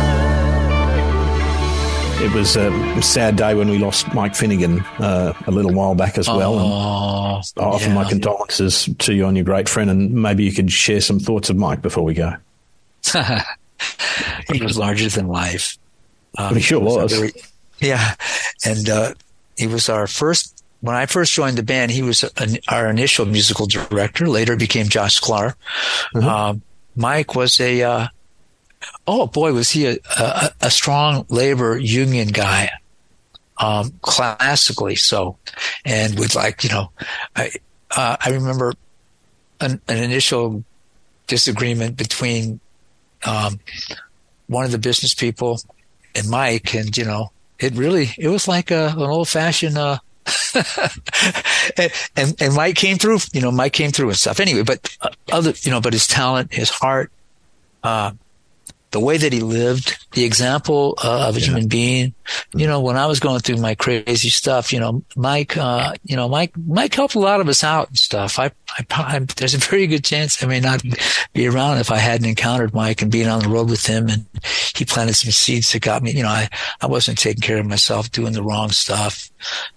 It was a sad day when we lost Mike Finnegan a little while back as well. And I offer my condolences to you and your great friend, and maybe you could share some thoughts of Mike before we go. He was larger than life. He sure was. And he was our first. When I first joined the band, he was our initial musical director. Later became Josh Sklar. Mm-hmm. Mike was was he a strong labor union guy, classically so, and would I remember an initial disagreement between one of the business people and Mike, and it was like an old fashioned. and Mike came through. Mike came through and stuff. Anyway, but but his talent, his heart, the way that he lived, the example of a human being. When I was going through my crazy stuff, Mike helped a lot of us out and stuff. There's a very good chance I may not be around if I hadn't encountered Mike and being on the road with him, and he planted some seeds that got me. I wasn't taking care of myself, doing the wrong stuff,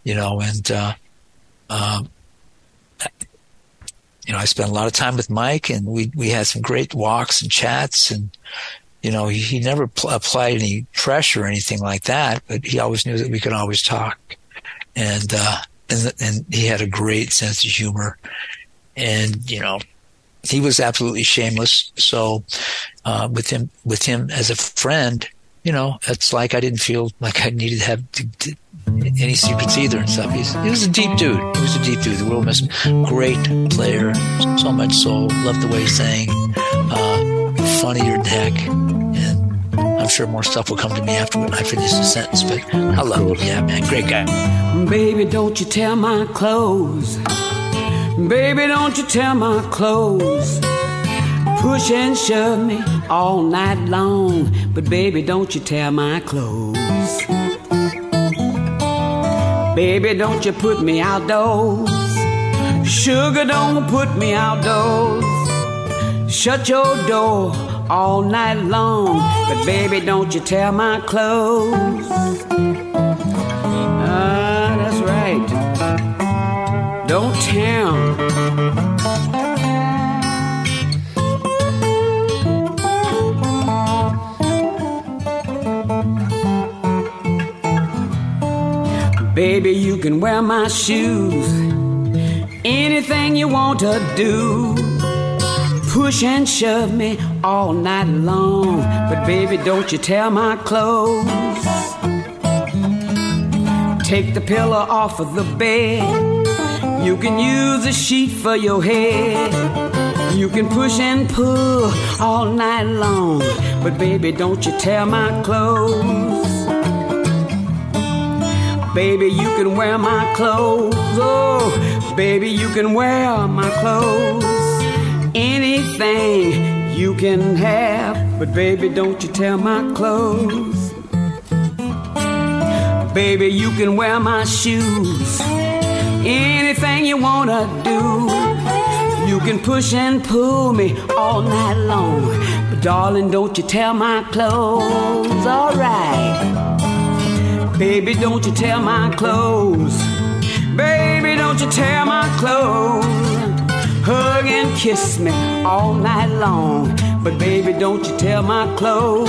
I spent a lot of time with Mike, and we had some great walks and chats, and he never applied any pressure or anything like that, but he always knew that we could always talk. And he had a great sense of humor, and, he was absolutely shameless. So, with him as a friend, it's like I didn't feel like I needed to have any secrets either and stuff. He was a deep dude. The world missed. Great player. So much soul. Loved the way he sang. Funnier than heck. And I'm sure more stuff will come to me after I finish the sentence, but I love him. Yeah, man. Great guy. Baby, don't you tear my clothes. Baby, don't you tear my clothes. Push and shove me all night long. But baby, don't you tear my clothes. Baby, don't you put me outdoors. Sugar, don't put me outdoors. Shut your door all night long, but baby, don't you tear my clothes. That's right. Don't tear 'em. Baby, you can wear my shoes, anything you want to do. Push and shove me all night long, but baby, don't you tear my clothes. Take the pillow off of the bed. You can use a sheet for your head. You can push and pull all night long, but baby, don't you tear my clothes. Baby, you can wear my clothes. Oh, baby, you can wear my clothes. Anything you can have, but baby, don't you tear my clothes. Baby, you can wear my shoes. Anything you wanna do. You can push and pull me all night long, but darling, don't you tear my clothes. All right. Baby, don't you tear my clothes. Baby, don't you tear my clothes. Hug and kiss me all night long, but baby, don't you tear my clothes.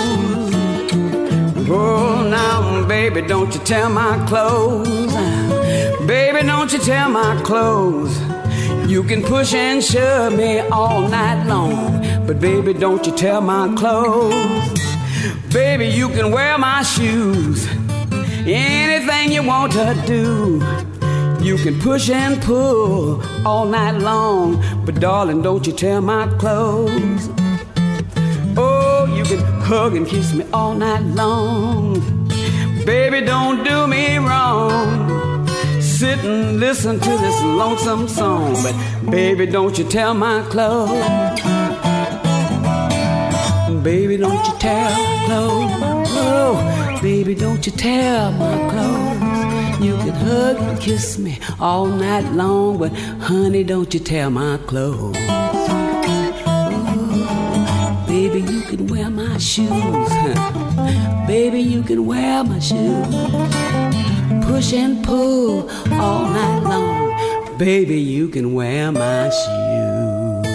Oh, now, baby, don't you tear my clothes. Baby, don't you tear my clothes. You can push and shove me all night long, but baby, don't you tear my clothes. Baby, you can wear my shoes. Anything you want to do. You can push and pull all night long, but darling, don't you tear my clothes. Oh, you can hug and kiss me all night long. Baby, don't do me wrong. sit and listen to this lonesome song. But baby, don't you tell my clothes. Baby, don't you tell my clothes. Oh, baby, don't you tell my clothes. You can hug and kiss me all night long, but honey, don't you tell my clothes. Oh, baby, you can wear my shoes. Baby, you can wear my shoes. Push and pull all night long. Baby, you can wear my shoes.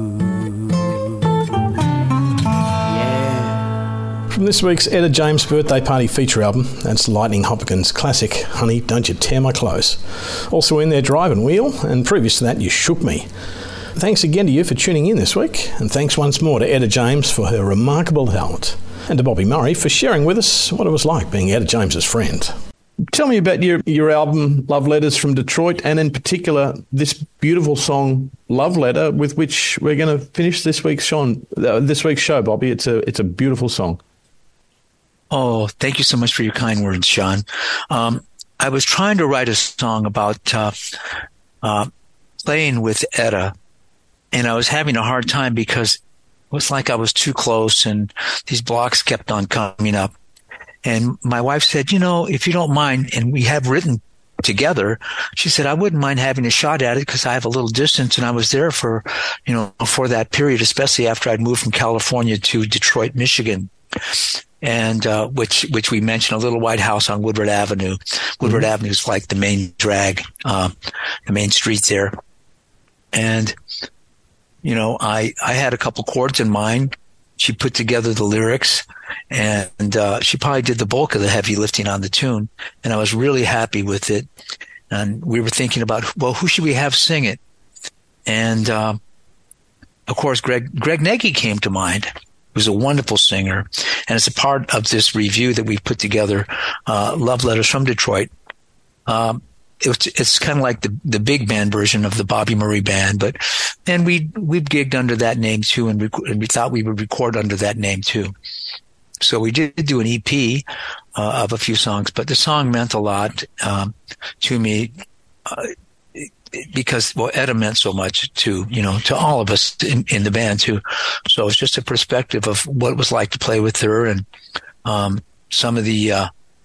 Yeah. From this week's Etta James birthday party feature album, that's Lightning Hopkins' classic Honey, Don't You Tear My Clothes. Also in there, Drive and Wheel, and previous to that, You Shook Me. Thanks again to you for tuning in this week, and thanks once more to Etta James for her remarkable talent, and to Bobby Murray for sharing with us what it was like being Etta James's friend. Tell me about your album, Love Letters from Detroit, and in particular, this beautiful song, Love Letter, with which we're going to finish this week's show, Bobby. It's a beautiful song. Oh, thank you so much for your kind words, Sean. I was trying to write a song about playing with Etta, and I was having a hard time because it was like I was too close, and these blocks kept on coming up. And my wife said, if you don't mind, and we have written together, she said, I wouldn't mind having a shot at it because I have a little distance, and I was there for that period, especially after I'd moved from California to Detroit, Michigan. And, which we mentioned, a little white house on Woodward Avenue. Woodward Avenue is like the main drag, the main street there. And, I had a couple chords in mind. She put together the lyrics, and she probably did the bulk of the heavy lifting on the tune. And I was really happy with it. And we were thinking about, well, who should we have sing it? And, of course, Greg Nagy came to mind. He was a wonderful singer. And it's a part of this review that we put together, Love Letters from Detroit. It's kind of like the big band version of the Bobby Murray Band, and we've gigged under that name too, and we thought we would record under that name too. So we did do an EP of a few songs, but the song meant a lot to me because Etta meant so much to all of us in the band too. So it's just a perspective of what it was like to play with her, and some of the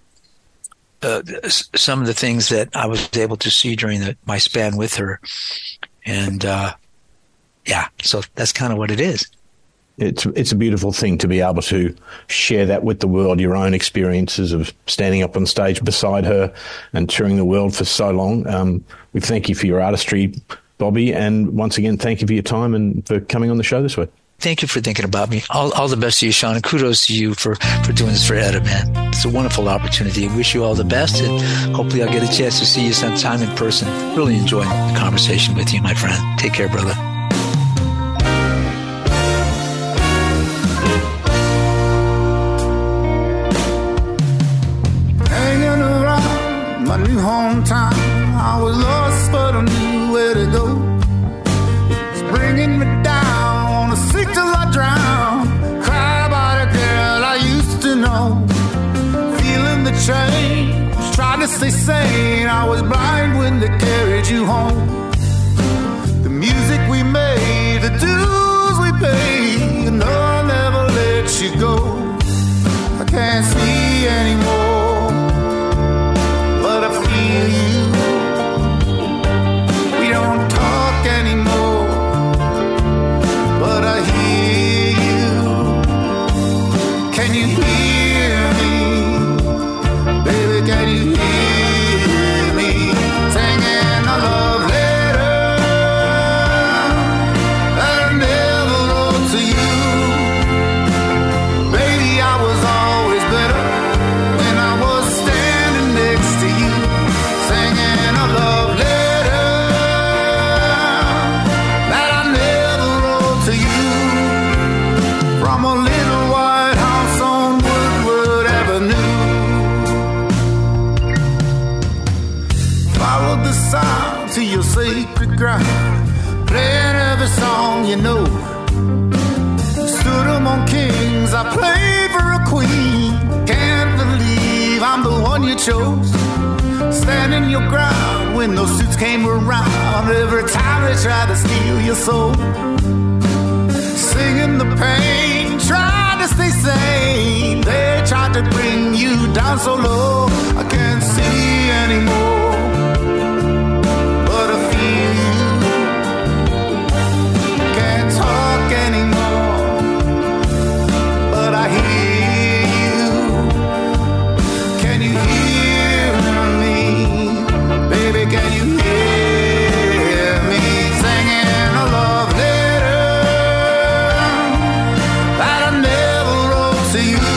things that I was able to see during my span with her. And, so that's kind of what it is. It's a beautiful thing to be able to share that with the world, your own experiences of standing up on stage beside her and touring the world for so long. We thank you for your artistry, Bobby, and once again, thank you for your time and for coming on the show this week. Thank you for thinking about me. All the best to you, Sean, and kudos to you for doing this for Etta, man. It's a wonderful opportunity. I wish you all the best, and hopefully I'll get a chance to see you sometime in person. Really enjoying the conversation with you, my friend. Take care, brother. Hanging around my new hometown, I was lost, but I knew where to go. It's bringing me down. Sick till I drown, cry about a girl I used to know. Feeling the change, trying to stay sane. I was blind when they carried you home. The music we made, the dues we paid, and I'll never let you go. I can't see anymore, but I feel you. We don't talk anymore, but I hear you. Can you hear me? Baby, can you hear me? Singing a love letter that I never wrote to you. Baby, I was always better when I was standing next to you. Singing a love letter that I never wrote to you, from a little white house on Woodward Avenue. Followed the sound to your sacred ground, playing every song you know. Stood among kings, I played for a queen. Can't believe I'm the one you chose. standing your ground when those suits came around. Every time they tried to steal your soul, singing the pain, trying to stay sane. They tried to bring you down so low, I can't see anymore, but I feel you. Can't talk anymore, but I hear you. Can you hear me? Baby, can you hear me? Singing a love letter that I never wrote to you.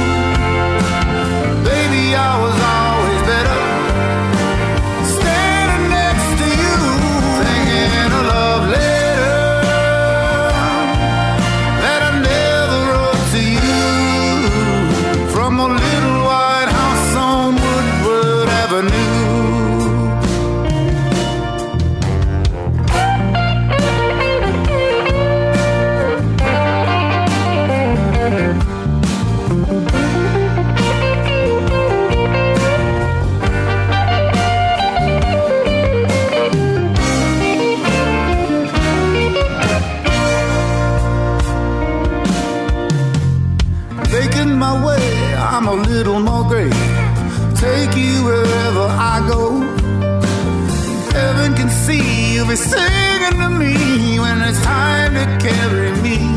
Baby, I was always better standing next to you. Singing a love letter that I never wrote to you. From a little white house on Woodward Avenue. Making my way, I'm a little more great. Take you wherever I go. Heaven can see you'll be singing to me when it's time to carry me.